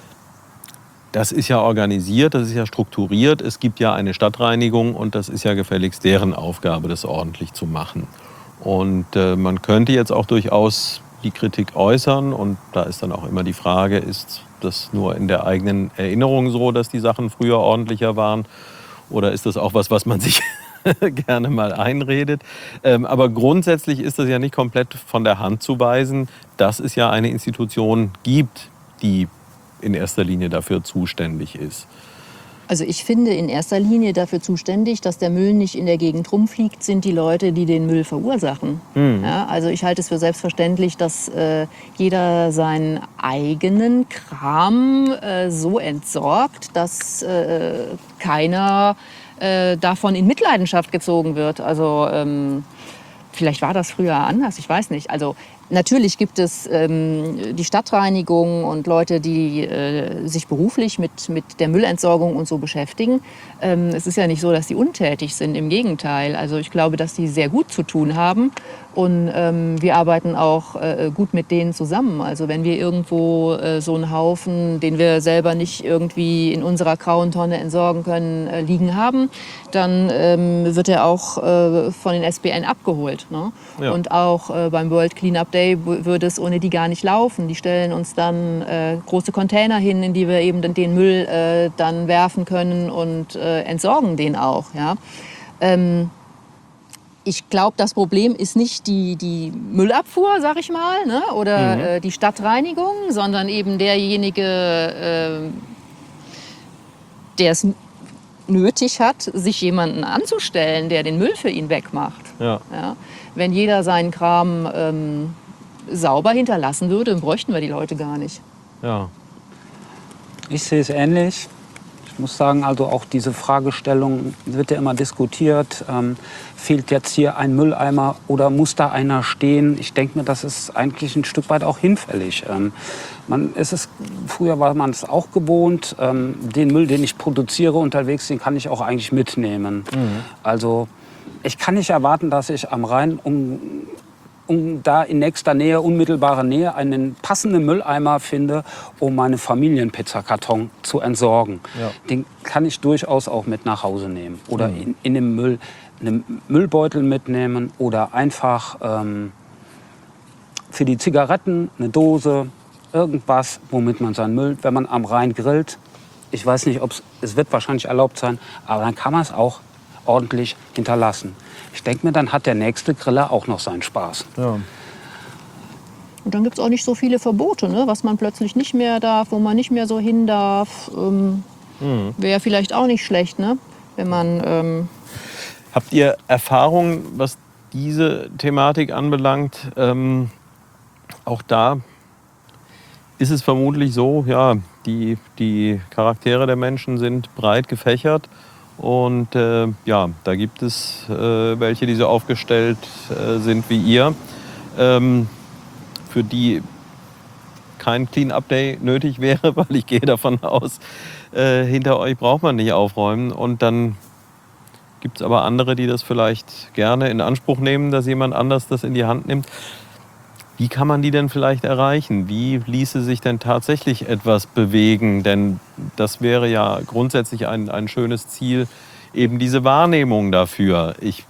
Das ist ja organisiert, das ist ja strukturiert. Es gibt ja eine Stadtreinigung und das ist ja gefälligst deren Aufgabe, das ordentlich zu machen. Und äh, man könnte jetzt auch durchaus die Kritik äußern. Und da ist dann auch immer die Frage, ist das nur in der eigenen Erinnerung so, dass die Sachen früher ordentlicher waren? Oder ist das auch was, was man sich gerne mal einredet? Ähm, aber grundsätzlich ist das ja nicht komplett von der Hand zu weisen, dass es ja eine Institution gibt, die in erster Linie dafür zuständig ist. Also ich finde in erster Linie dafür zuständig, dass der Müll nicht in der Gegend rumfliegt, sind die Leute, die den Müll verursachen. Mhm. Ja, also ich halte es für selbstverständlich, dass äh, jeder seinen eigenen Kram äh, so entsorgt, dass äh, keiner äh, davon in Mitleidenschaft gezogen wird. Also ähm, vielleicht war das früher anders, ich weiß nicht. Also natürlich gibt es ähm, die Stadtreinigung und Leute, die äh, sich beruflich mit, mit der Müllentsorgung und so beschäftigen. Ähm, es ist ja nicht so, dass die untätig sind, im Gegenteil. Also ich glaube, dass die sehr gut zu tun haben. Und ähm, wir arbeiten auch äh, gut mit denen zusammen. Also wenn wir irgendwo äh, so einen Haufen, den wir selber nicht irgendwie in unserer grauen Tonne entsorgen können, äh, liegen haben, dann ähm, wird er auch äh, von den S B N abgeholt. Ne? Ja. Und auch äh, beim World Cleanup Day würde es ohne die gar nicht laufen. Die stellen uns dann äh, große Container hin, in die wir eben den Müll äh, dann werfen können und äh, entsorgen den auch. Ja? Ähm, Ich glaube, das Problem ist nicht die, die Müllabfuhr, sag ich mal, ne? oder mhm. äh, die Stadtreinigung, sondern eben derjenige, äh, der es nötig hat, sich jemanden anzustellen, der den Müll für ihn wegmacht. Ja. Ja? Wenn jeder seinen Kram ähm, sauber hinterlassen würde, dann bräuchten wir die Leute gar nicht. Ja. Ich sehe es ähnlich. Ich muss sagen, also auch diese Fragestellung wird ja immer diskutiert. Ähm, fehlt jetzt hier ein Mülleimer oder muss da einer stehen? Ich denke mir, das ist eigentlich ein Stück weit auch hinfällig. Ähm, man ist es, früher war man es auch gewohnt, ähm, den Müll, den ich produziere unterwegs, den kann ich auch eigentlich mitnehmen. Mhm. Also ich kann nicht erwarten, dass ich am Rhein um um da in nächster Nähe, unmittelbarer Nähe, einen passenden Mülleimer finde, um meine Familienpizzakarton zu entsorgen. Ja. Den kann ich durchaus auch mit nach Hause nehmen. Oder mhm. in, in den Müll, einen Müllbeutel mitnehmen oder einfach ähm, für die Zigaretten eine Dose, irgendwas, womit man seinen Müll, wenn man am Rhein grillt, ich weiß nicht, ob es wird wahrscheinlich erlaubt sein, aber dann kann man es auch ordentlich hinterlassen. Ich denke mir, dann hat der nächste Griller auch noch seinen Spaß. Ja. Und dann gibt es auch nicht so viele Verbote, ne? Was man plötzlich nicht mehr darf, wo man nicht mehr so hin darf. Ähm, mhm. Wäre vielleicht auch nicht schlecht, ne? Wenn man... Ähm Habt ihr Erfahrungen, was diese Thematik anbelangt? Ähm, auch da ist es vermutlich so, ja, die, die Charaktere der Menschen sind breit gefächert. Und äh, ja, da gibt es äh, welche, die so aufgestellt äh, sind wie ihr, ähm, für die kein Clean-Up-Day nötig wäre, weil ich gehe davon aus, äh, hinter euch braucht man nicht aufräumen. Und dann gibt es aber andere, die das vielleicht gerne in Anspruch nehmen, dass jemand anders das in die Hand nimmt. Wie kann man die denn vielleicht erreichen? Wie ließe sich denn tatsächlich etwas bewegen? Denn das wäre ja grundsätzlich ein, ein schönes Ziel, eben diese Wahrnehmung dafür. Ich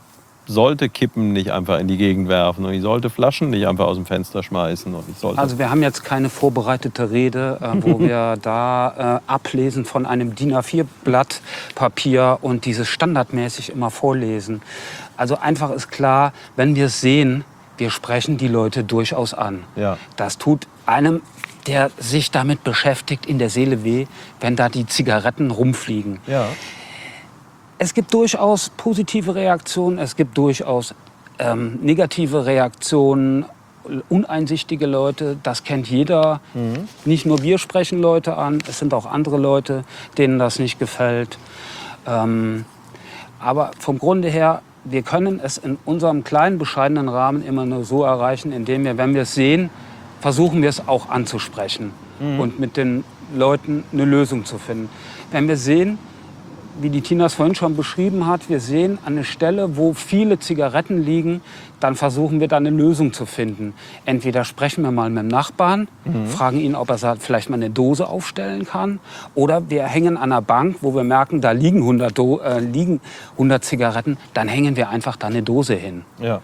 sollte Kippen nicht einfach in die Gegend werfen und ich sollte Flaschen nicht einfach aus dem Fenster schmeißen. Und ich sollte Also wir haben jetzt keine vorbereitete Rede, äh, wo wir da äh, ablesen von einem D I N A vier Blatt Papier und dieses standardmäßig immer vorlesen. Also einfach ist klar, wenn wir es sehen, wir sprechen die Leute durchaus an. Ja. Das tut einem, der sich damit beschäftigt, in der Seele weh, wenn da die Zigaretten rumfliegen. Ja. Es gibt durchaus positive Reaktionen, es gibt durchaus ähm, negative Reaktionen, uneinsichtige Leute, das kennt jeder. Mhm. Nicht nur wir sprechen Leute an, es sind auch andere Leute, denen das nicht gefällt. Ähm, aber vom Grunde her, wir können es in unserem kleinen, bescheidenen Rahmen immer nur so erreichen, indem wir, wenn wir es sehen, versuchen wir es auch anzusprechen mhm. und mit den Leuten eine Lösung zu finden. Wenn wir sehen, wie die Tina es vorhin schon beschrieben hat, wir sehen eine Stelle, wo viele Zigaretten liegen, dann versuchen wir da eine Lösung zu finden. Entweder sprechen wir mal mit dem Nachbarn, mhm. fragen ihn, ob er vielleicht mal eine Dose aufstellen kann, oder wir hängen an einer Bank, wo wir merken, da liegen hundert, Do- äh, liegen hundert Zigaretten, dann hängen wir einfach da eine Dose hin. Ja.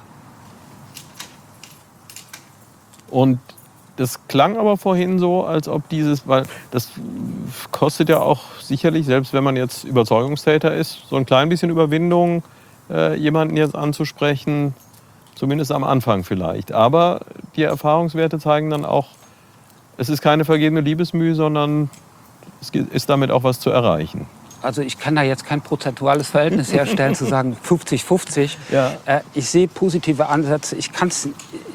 Und das klang aber vorhin so, als ob dieses, weil das kostet ja auch sicherlich, selbst wenn man jetzt Überzeugungstäter ist, so ein klein bisschen Überwindung, äh, jemanden jetzt anzusprechen, zumindest am Anfang vielleicht. Aber die Erfahrungswerte zeigen dann auch, es ist keine vergebene Liebesmühe, sondern es ist damit auch was zu erreichen. Also ich kann da jetzt kein prozentuales Verhältnis herstellen, zu sagen fünfzig fünfzig. Ja. Äh, ich sehe positive Ansätze, ich kann es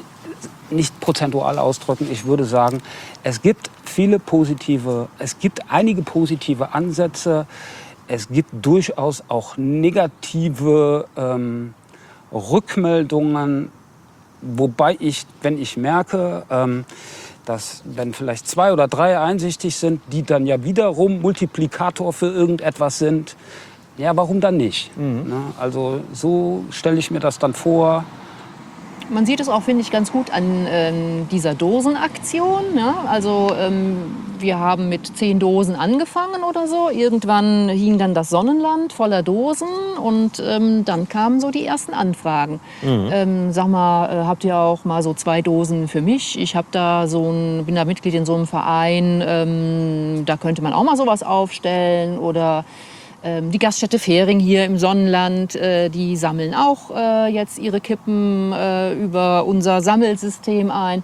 nicht prozentual ausdrücken. Ich würde sagen, es gibt viele positive, es gibt einige positive Ansätze. Es gibt durchaus auch negative ähm, Rückmeldungen, wobei ich, wenn ich merke, ähm, dass wenn vielleicht zwei oder drei einsichtig sind, die dann ja wiederum Multiplikator für irgendetwas sind, ja, warum dann nicht? Mhm. Ne? Also so stelle ich mir das dann vor. Man sieht es auch, finde ich, ganz gut an ähm, dieser Dosenaktion. Ja? Also ähm, wir haben mit zehn Dosen angefangen oder so. Irgendwann hing dann das Sonnenland voller Dosen und ähm, dann kamen so die ersten Anfragen. Mhm. Ähm, sag mal, äh, habt ihr auch mal so zwei Dosen für mich? Ich hab da so ein, bin da Mitglied in so einem Verein. Ähm, da könnte man auch mal sowas aufstellen oder die Gaststätte Fähring hier im Sonnenland, äh, die sammeln auch äh, jetzt ihre Kippen äh, über unser Sammelsystem ein.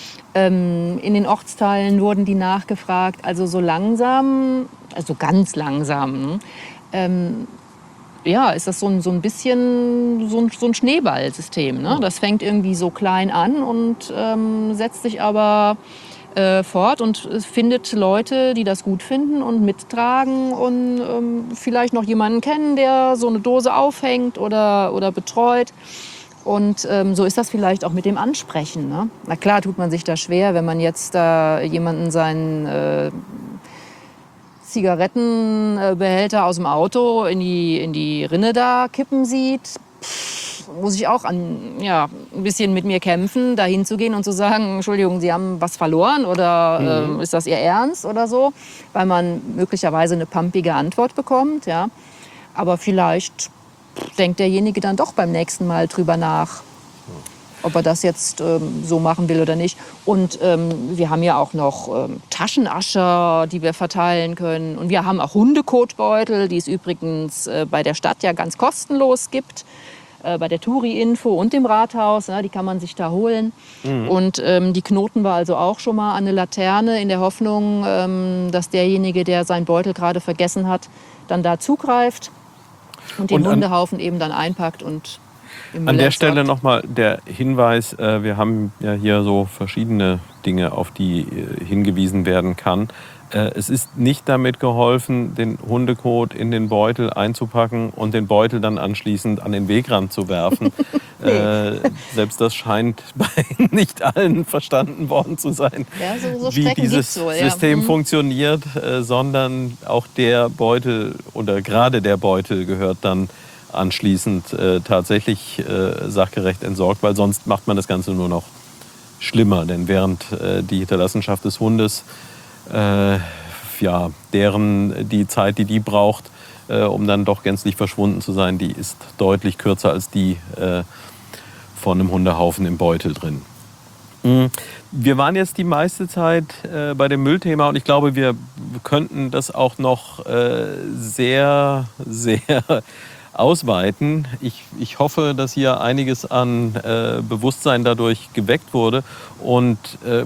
Ähm, in den Ortsteilen wurden die nachgefragt. Also so langsam, also ganz langsam, ähm, ja, ist das so ein, so ein bisschen so ein, so ein Schneeballsystem. Ne? Das fängt irgendwie so klein an und ähm, setzt sich aber fort und findet Leute, die das gut finden und mittragen und ähm, vielleicht noch jemanden kennen, der so eine Dose aufhängt oder, oder betreut. Und ähm, so ist das vielleicht auch mit dem Ansprechen. Ne? Na klar tut man sich da schwer, wenn man jetzt da äh, jemanden seinen äh, Zigarettenbehälter aus dem Auto in die, in die Rinne da kippen sieht. Pff, muss ich auch an, ja, ein bisschen mit mir kämpfen, da hinzugehen und zu sagen, Entschuldigung, Sie haben was verloren oder mhm. äh, ist das Ihr Ernst oder so, weil man möglicherweise eine pumpige Antwort bekommt. Ja. Aber vielleicht denkt derjenige dann doch beim nächsten Mal drüber nach, ob er das jetzt ähm, so machen will oder nicht. Und ähm, wir haben ja auch noch ähm, Taschenascher, die wir verteilen können. Und wir haben auch Hundekotbeutel, die es übrigens äh, bei der Stadt ja ganz kostenlos gibt. Bei der Touri-Info und dem Rathaus, ja, die kann man sich da holen. Mhm. Und ähm, die knoten wir also auch schon mal an eine Laterne in der Hoffnung, ähm, dass derjenige, der seinen Beutel gerade vergessen hat, dann da zugreift und den und an, Hundehaufen eben dann einpackt und im Müll An der entsorgt. Stelle nochmal der Hinweis, äh, wir haben ja hier so verschiedene Dinge, auf die äh, hingewiesen werden kann. Es ist nicht damit geholfen, den Hundekot in den Beutel einzupacken und den Beutel dann anschließend an den Wegrand zu werfen. nee. äh, selbst das scheint bei nicht allen verstanden worden zu sein, ja, so, so wie dieses wohl, ja. System mhm. funktioniert, äh, sondern auch der Beutel oder gerade der Beutel gehört dann anschließend äh, tatsächlich äh, sachgerecht entsorgt, weil sonst macht man das Ganze nur noch schlimmer. Denn während äh, die Hinterlassenschaft des Hundes Äh, ja, deren die Zeit, die die braucht, äh, um dann doch gänzlich verschwunden zu sein, die ist deutlich kürzer als die äh, von einem Hundehaufen im Beutel drin. Wir waren jetzt die meiste Zeit äh, bei dem Müllthema und ich glaube, wir könnten das auch noch äh, sehr, sehr ausweiten. Ich, ich hoffe, dass hier einiges an äh, Bewusstsein dadurch geweckt wurde. Und äh,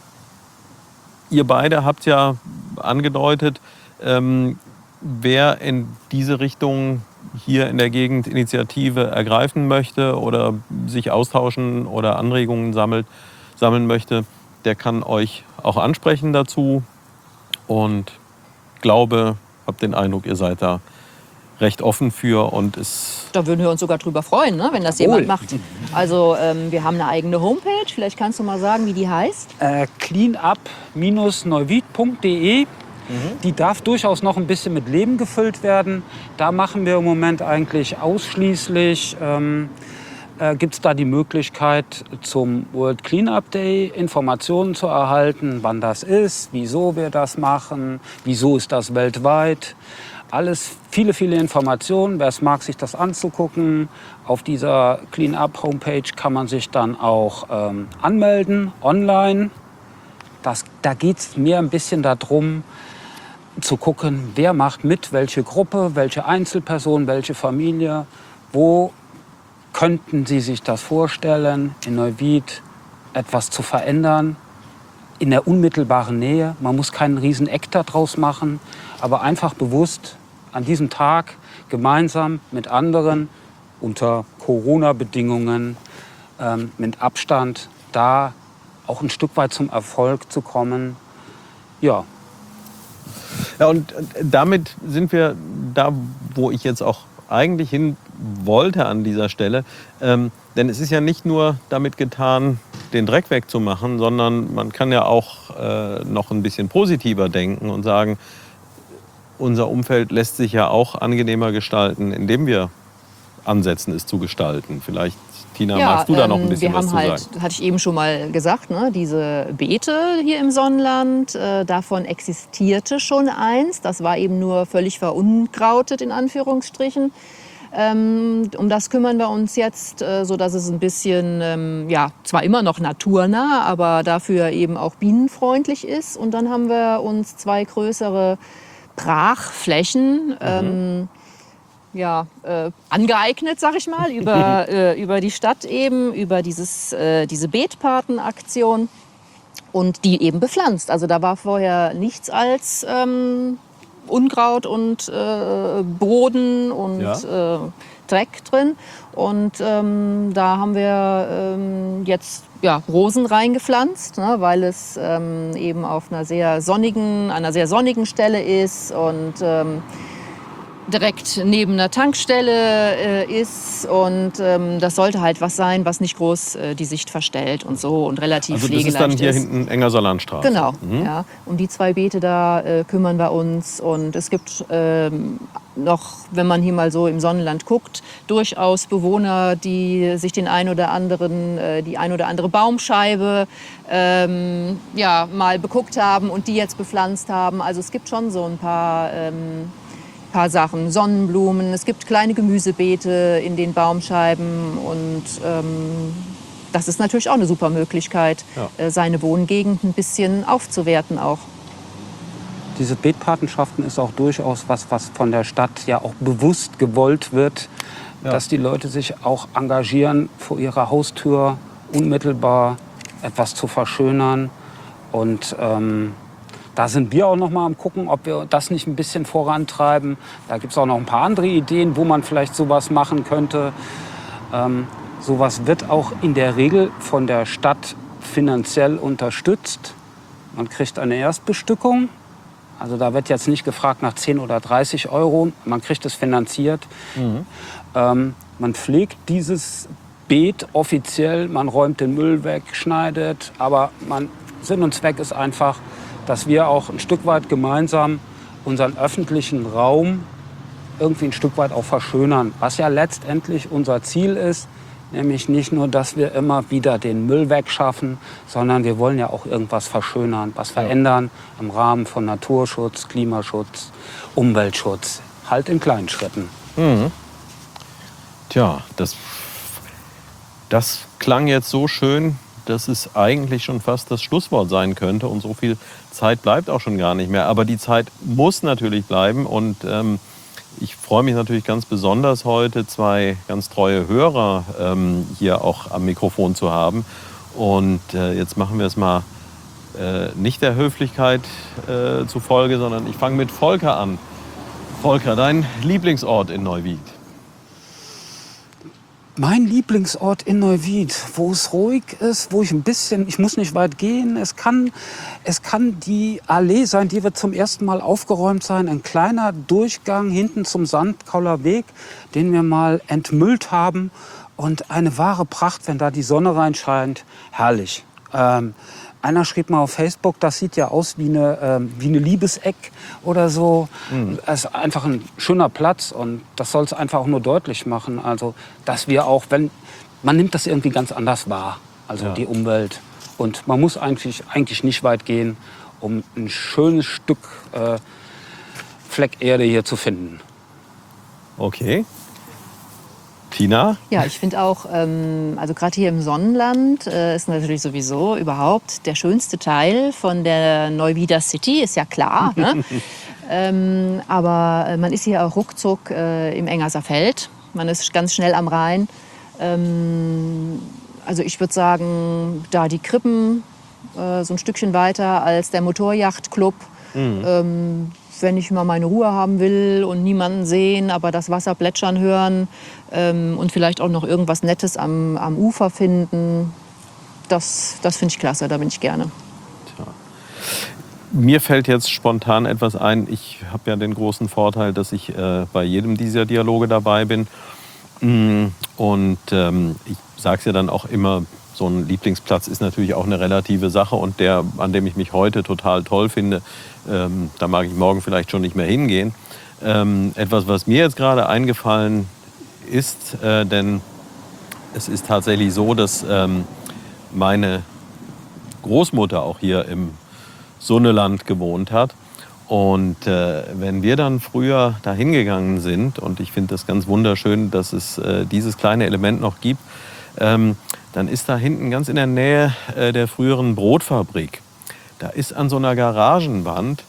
ihr beide habt ja angedeutet, ähm, wer in diese Richtung hier in der Gegend Initiative ergreifen möchte oder sich austauschen oder Anregungen sammelt, sammeln möchte, der kann euch auch ansprechen dazu. Und glaube, habt den Eindruck, ihr seid da recht offen für und es. Da würden wir uns sogar drüber freuen, ne, wenn das Jawohl. jemand macht. Also ähm, wir haben eine eigene Homepage. Vielleicht kannst du mal sagen, wie die heißt. Äh, cleanup Bindestrich neuwied Punkt de. Die darf durchaus noch ein bisschen mit Leben gefüllt werden. Da machen wir im Moment eigentlich ausschließlich, ähm, äh, gibt es da die Möglichkeit, zum World Cleanup Day Informationen zu erhalten, wann das ist, wieso wir das machen, wieso ist das weltweit. Alles, viele, viele Informationen. Wer es mag, sich das anzugucken. Auf dieser Cleanup-Homepage kann man sich dann auch ähm, anmelden, online. Das, da geht es mir ein bisschen darum, zu gucken, wer macht mit, welche Gruppe, welche Einzelperson, welche Familie. Wo könnten Sie sich das vorstellen, in Neuwied etwas zu verändern? In der unmittelbaren Nähe. Man muss keinen riesen Eck daraus machen, aber einfach bewusst an diesem Tag gemeinsam mit anderen unter Corona-Bedingungen ähm, mit Abstand da auch ein Stück weit zum Erfolg zu kommen. Ja. Ja, und damit sind wir da, wo ich jetzt auch eigentlich hin wollte an dieser Stelle. Ähm, denn es ist ja nicht nur damit getan, den Dreck wegzumachen, sondern man kann ja auch äh, noch ein bisschen positiver denken und sagen, unser Umfeld lässt sich ja auch angenehmer gestalten, indem wir ansetzen, es zu gestalten. Vielleicht, Tina, Ja, magst du da noch ein ähm, bisschen wir was haben zu halt, sagen? hatte ich eben schon mal gesagt, ne, diese Beete hier im Sonnenland, äh, davon existierte schon eins. Das war eben nur völlig verunkrautet, in Anführungsstrichen. Ähm, um das kümmern wir uns jetzt, äh, so dass es ein bisschen, ähm, ja, zwar immer noch naturnah, aber dafür eben auch bienenfreundlich ist. Und dann haben wir uns zwei größere Brachflächen mhm. ähm, ja, äh, angeeignet, sag ich mal, über, äh, über die Stadt eben, über dieses, äh, diese Beetpatenaktion und die eben bepflanzt. Also da war vorher nichts als ähm, Unkraut und äh, Boden und ja. äh, Dreck drin. Und ähm, da haben wir ähm, jetzt ja, Rosen reingepflanzt, ne, weil es ähm, eben auf einer sehr sonnigen, einer sehr sonnigen Stelle ist und ähm, direkt neben einer Tankstelle äh, ist. Und ähm, das sollte halt was sein, was nicht groß äh, die Sicht verstellt und so und relativ also pflegeleicht ist. Das ist dann hier hinten Engerser Landstraße. Genau, mhm. ja. Um die zwei Beete da äh, kümmern wir uns. Und es gibt ähm, noch, wenn man hier mal so im Sonnenland guckt, durchaus Bewohner, die sich den ein oder anderen, äh, die ein oder andere Baumscheibe ähm, ja, mal beguckt haben und die jetzt bepflanzt haben. Also es gibt schon so ein paar... Ähm, paar Sachen, Sonnenblumen, es gibt kleine Gemüsebeete in den Baumscheiben und ähm, das ist natürlich auch eine super Möglichkeit, ja. äh, seine Wohngegend ein bisschen aufzuwerten auch. Diese Beetpatenschaften ist auch durchaus was, was von der Stadt ja auch bewusst gewollt wird, ja. dass die Leute sich auch engagieren, vor ihrer Haustür unmittelbar etwas zu verschönern und ähm, da sind wir auch noch mal am gucken, ob wir das nicht ein bisschen vorantreiben. Da gibt es auch noch ein paar andere Ideen, wo man vielleicht sowas machen könnte. Ähm, sowas wird auch in der Regel von der Stadt finanziell unterstützt. Man kriegt eine Erstbestückung. Also da wird jetzt nicht gefragt nach zehn oder dreißig Euro. Man kriegt es finanziert. Mhm. Ähm, man pflegt dieses Beet offiziell. Man räumt den Müll weg, schneidet. Aber man, Sinn und Zweck ist einfach, dass wir auch ein Stück weit gemeinsam unseren öffentlichen Raum irgendwie ein Stück weit auch verschönern. Was ja letztendlich unser Ziel ist, nämlich nicht nur, dass wir immer wieder den Müll wegschaffen, sondern wir wollen ja auch irgendwas verschönern, was verändern im Rahmen von Naturschutz, Klimaschutz, Umweltschutz. halt in kleinen Schritten. Mhm. Tja, das, das klang jetzt so schön, dass es eigentlich schon fast das Schlusswort sein könnte. Und so viel Zeit bleibt auch schon gar nicht mehr. Aber die Zeit muss natürlich bleiben. Und ähm, ich freue mich natürlich ganz besonders, heute zwei ganz treue Hörer ähm, hier auch am Mikrofon zu haben. Und äh, jetzt machen wir es mal äh, nicht der Höflichkeit äh, zufolge, sondern ich fange mit Volker an. Volker, dein Lieblingsort in Neuwied? Mein Lieblingsort in Neuwied, wo es ruhig ist, wo ich ein bisschen, ich muss nicht weit gehen. Es kann, es kann die Allee sein, die wird zum ersten Mal aufgeräumt sein. Ein kleiner Durchgang hinten zum Sandkauler Weg, den wir mal entmüllt haben. Und eine wahre Pracht, wenn da die Sonne reinscheint. Herrlich. Ähm, einer schrieb mal auf Facebook, das sieht ja aus wie eine, ähm, wie eine Liebeseck oder so. Mhm. Es ist einfach ein schöner Platz und das soll es einfach auch nur deutlich machen. Also, dass wir auch, wenn, man nimmt das irgendwie ganz anders wahr, also ja. Die Umwelt. Und man muss eigentlich, eigentlich nicht weit gehen, um ein schönes Stück äh, Fleck Erde hier zu finden. Okay. Tina? Ja, ich finde auch, ähm, also gerade hier im Sonnenland äh, ist natürlich sowieso überhaupt der schönste Teil von der Neuwieder City, ist ja klar. Ne? ähm, aber man ist hier auch ruckzuck äh, im Engerser Feld. Man ist ganz schnell am Rhein. Ähm, also ich würde sagen, da die Krippen äh, so ein Stückchen weiter als der Motoryachtclub. Mhm. Ähm, wenn ich mal meine Ruhe haben will und niemanden sehen, aber das Wasser plätschern hören ähm, und vielleicht auch noch irgendwas Nettes am, am Ufer finden, das, das finde ich klasse, da bin ich gerne. Tja. Mir fällt jetzt spontan etwas ein. Ich habe ja den großen Vorteil, dass ich äh, bei jedem dieser Dialoge dabei bin. Und ähm, ich sage es ja dann auch immer, so ein Lieblingsplatz ist natürlich auch eine relative Sache. Und der, an dem ich mich heute total toll finde, ähm, da mag ich morgen vielleicht schon nicht mehr hingehen. Ähm, etwas, was mir jetzt gerade eingefallen ist, äh, denn es ist tatsächlich so, dass ähm, meine Großmutter auch hier im Sunneland gewohnt hat. Und äh, wenn wir dann früher da hingegangen sind, und ich finde das ganz wunderschön, dass es äh, dieses kleine Element noch gibt, ähm, dann ist da hinten ganz in der Nähe äh, der früheren Brotfabrik. Da ist an so einer Garagenwand,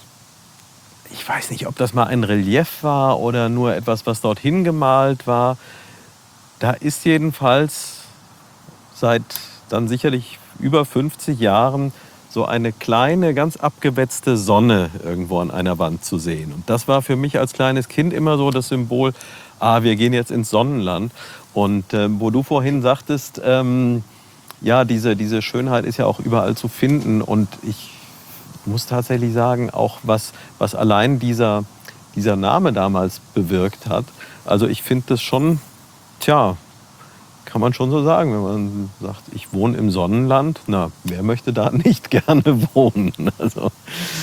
ich weiß nicht, ob das mal ein Relief war oder nur etwas, was dort hingemalt war. Da ist jedenfalls seit dann sicherlich über fünfzig Jahren so eine kleine, ganz abgewetzte Sonne irgendwo an einer Wand zu sehen. Und das war für mich als kleines Kind immer so das Symbol, ah, wir gehen jetzt ins Sonnenland. Und äh, wo du vorhin sagtest, ähm, ja, diese, diese Schönheit ist ja auch überall zu finden. Und ich muss tatsächlich sagen, auch was, was allein dieser, dieser Name damals bewirkt hat. Also ich finde das schon, tja, kann man schon so sagen, wenn man sagt, ich wohne im Sonnenland. Na, wer möchte da nicht gerne wohnen? Also,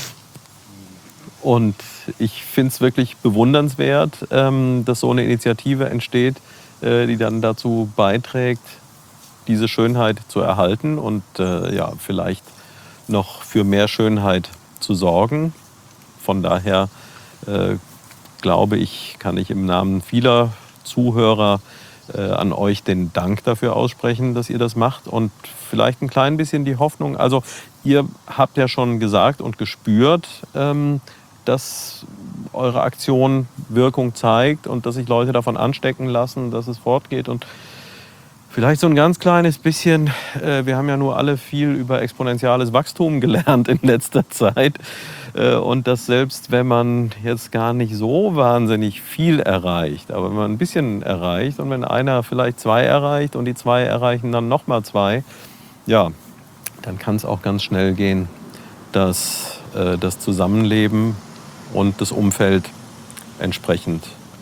und ich finde es wirklich bewundernswert, ähm, dass so eine Initiative entsteht, äh, die dann dazu beiträgt, diese Schönheit zu erhalten und äh, ja, vielleicht noch für mehr Schönheit zu sorgen. Von daher äh, glaube ich, kann ich im Namen vieler Zuhörer äh, an euch den Dank dafür aussprechen, dass ihr das macht und vielleicht ein klein bisschen die Hoffnung. Also ihr habt ja schon gesagt und gespürt, ähm, dass eure Aktion Wirkung zeigt und dass sich Leute davon anstecken lassen, dass es fortgeht. Und vielleicht so ein ganz kleines bisschen, äh, wir haben ja nur alle viel über exponentielles Wachstum gelernt in letzter Zeit. Äh, und dass selbst wenn man jetzt gar nicht so wahnsinnig viel erreicht, aber wenn man ein bisschen erreicht und wenn einer vielleicht zwei erreicht und die zwei erreichen dann nochmal zwei, ja, dann kann es auch ganz schnell gehen, dass äh, das Zusammenleben und das Umfeld entsprechend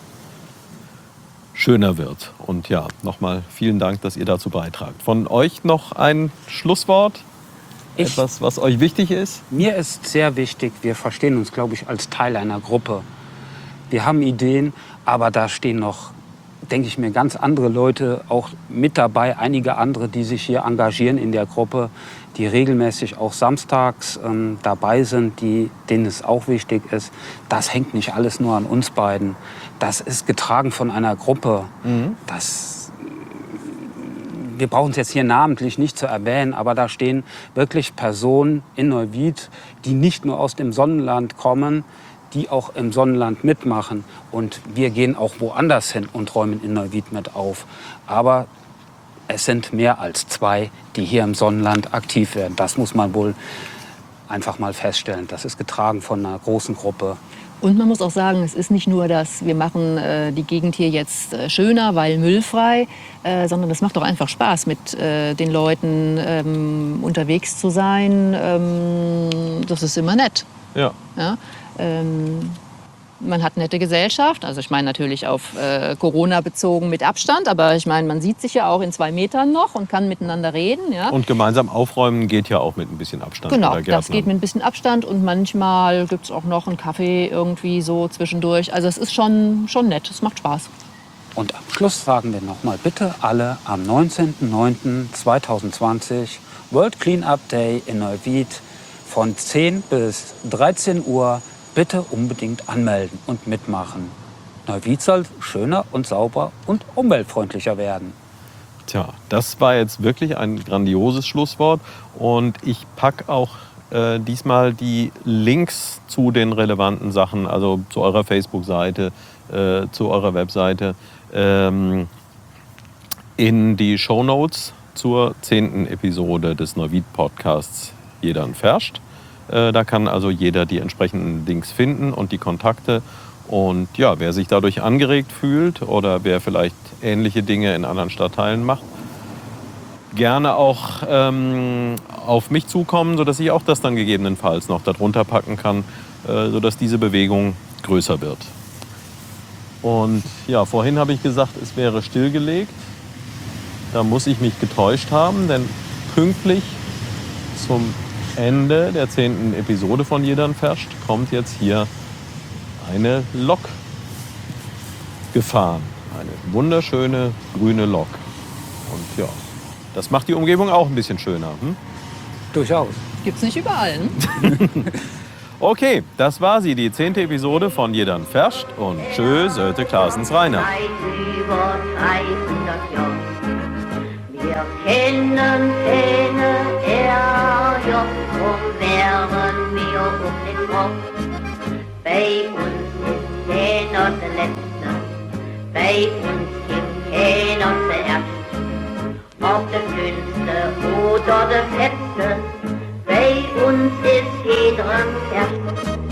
schöner wird. Und ja, nochmal vielen Dank, dass ihr dazu beitragt. Von euch noch ein Schlusswort? Ich, Etwas, was euch wichtig ist? Mir ist sehr wichtig, wir verstehen uns, glaube ich, als Teil einer Gruppe. Wir haben Ideen, aber da stehen noch denke ich mir, ganz andere Leute auch mit dabei, einige andere, die sich hier engagieren in der Gruppe, die regelmäßig auch samstags ähm, dabei sind, die, denen es auch wichtig ist. Das hängt nicht alles nur an uns beiden. Das ist getragen von einer Gruppe. Mhm. Das, wir brauchen es jetzt hier namentlich nicht zu erwähnen, aber da stehen wirklich Personen in Neuwied, die nicht nur aus dem Sonnenland kommen, die auch im Sonnenland mitmachen. Und wir gehen auch woanders hin und räumen in Neuwied mit auf. Aber es sind mehr als zwei, die hier im Sonnenland aktiv werden. Das muss man wohl einfach mal feststellen. Das ist getragen von einer großen Gruppe. Und man muss auch sagen, es ist nicht nur, dass wir machen äh, die Gegend hier jetzt äh, schöner, weil müllfrei, äh, sondern es macht auch einfach Spaß, mit äh, den Leuten ähm, unterwegs zu sein. Ähm, das ist immer nett. Ja. Ja? Ähm, man hat nette Gesellschaft, also ich meine natürlich auf äh, Corona bezogen mit Abstand, aber ich meine, man sieht sich ja auch in zwei Metern noch und kann miteinander reden. Ja? Und gemeinsam aufräumen geht ja auch mit ein bisschen Abstand. Genau, oder das geht mit ein bisschen Abstand und manchmal gibt es auch noch einen Kaffee irgendwie so zwischendurch. Also es ist schon, schon nett, es macht Spaß. Und am Schluss sagen wir noch mal bitte alle am neunzehnten neunten zweitausendzwanzig World Cleanup Day in Neuwied von zehn bis dreizehn Uhr bitte unbedingt anmelden und mitmachen. Neuwied soll schöner und sauber und umweltfreundlicher werden. Tja, das war jetzt wirklich ein grandioses Schlusswort. Und ich packe auch äh, diesmal die Links zu den relevanten Sachen, also zu eurer Facebook-Seite, äh, zu eurer Webseite, ähm, in die Shownotes zur zehnten Episode des Neuwied-Podcasts Jedern Ferscht. Da kann also jeder die entsprechenden Links finden und die Kontakte. Und ja, wer sich dadurch angeregt fühlt oder wer vielleicht ähnliche Dinge in anderen Stadtteilen macht, gerne auch ähm, auf mich zukommen, sodass ich auch das dann gegebenenfalls noch darunter packen kann, äh, sodass diese Bewegung größer wird. Und ja, vorhin habe ich gesagt, es wäre stillgelegt. Da muss ich mich getäuscht haben, denn pünktlich zum Ende der zehnten Episode von Jedern Ferscht kommt jetzt hier eine Lok gefahren. Eine wunderschöne grüne Lok. Und ja, das macht die Umgebung auch ein bisschen schöner. Hm? Durchaus. Gibt's nicht überall. Ne? Okay, das war sie, die zehnte Episode von Jedern Ferscht. Und tschö, Sölte Klaasens Rainer. Seit über dreihundert Jahren. Wir kennen keine Ärger, drum wären wir um den Kopf. Bei uns ist keiner der Letzte, bei uns gibt keiner zuerst. Ob der Schönste oder der Fetzte, bei uns ist jeder am Ersten.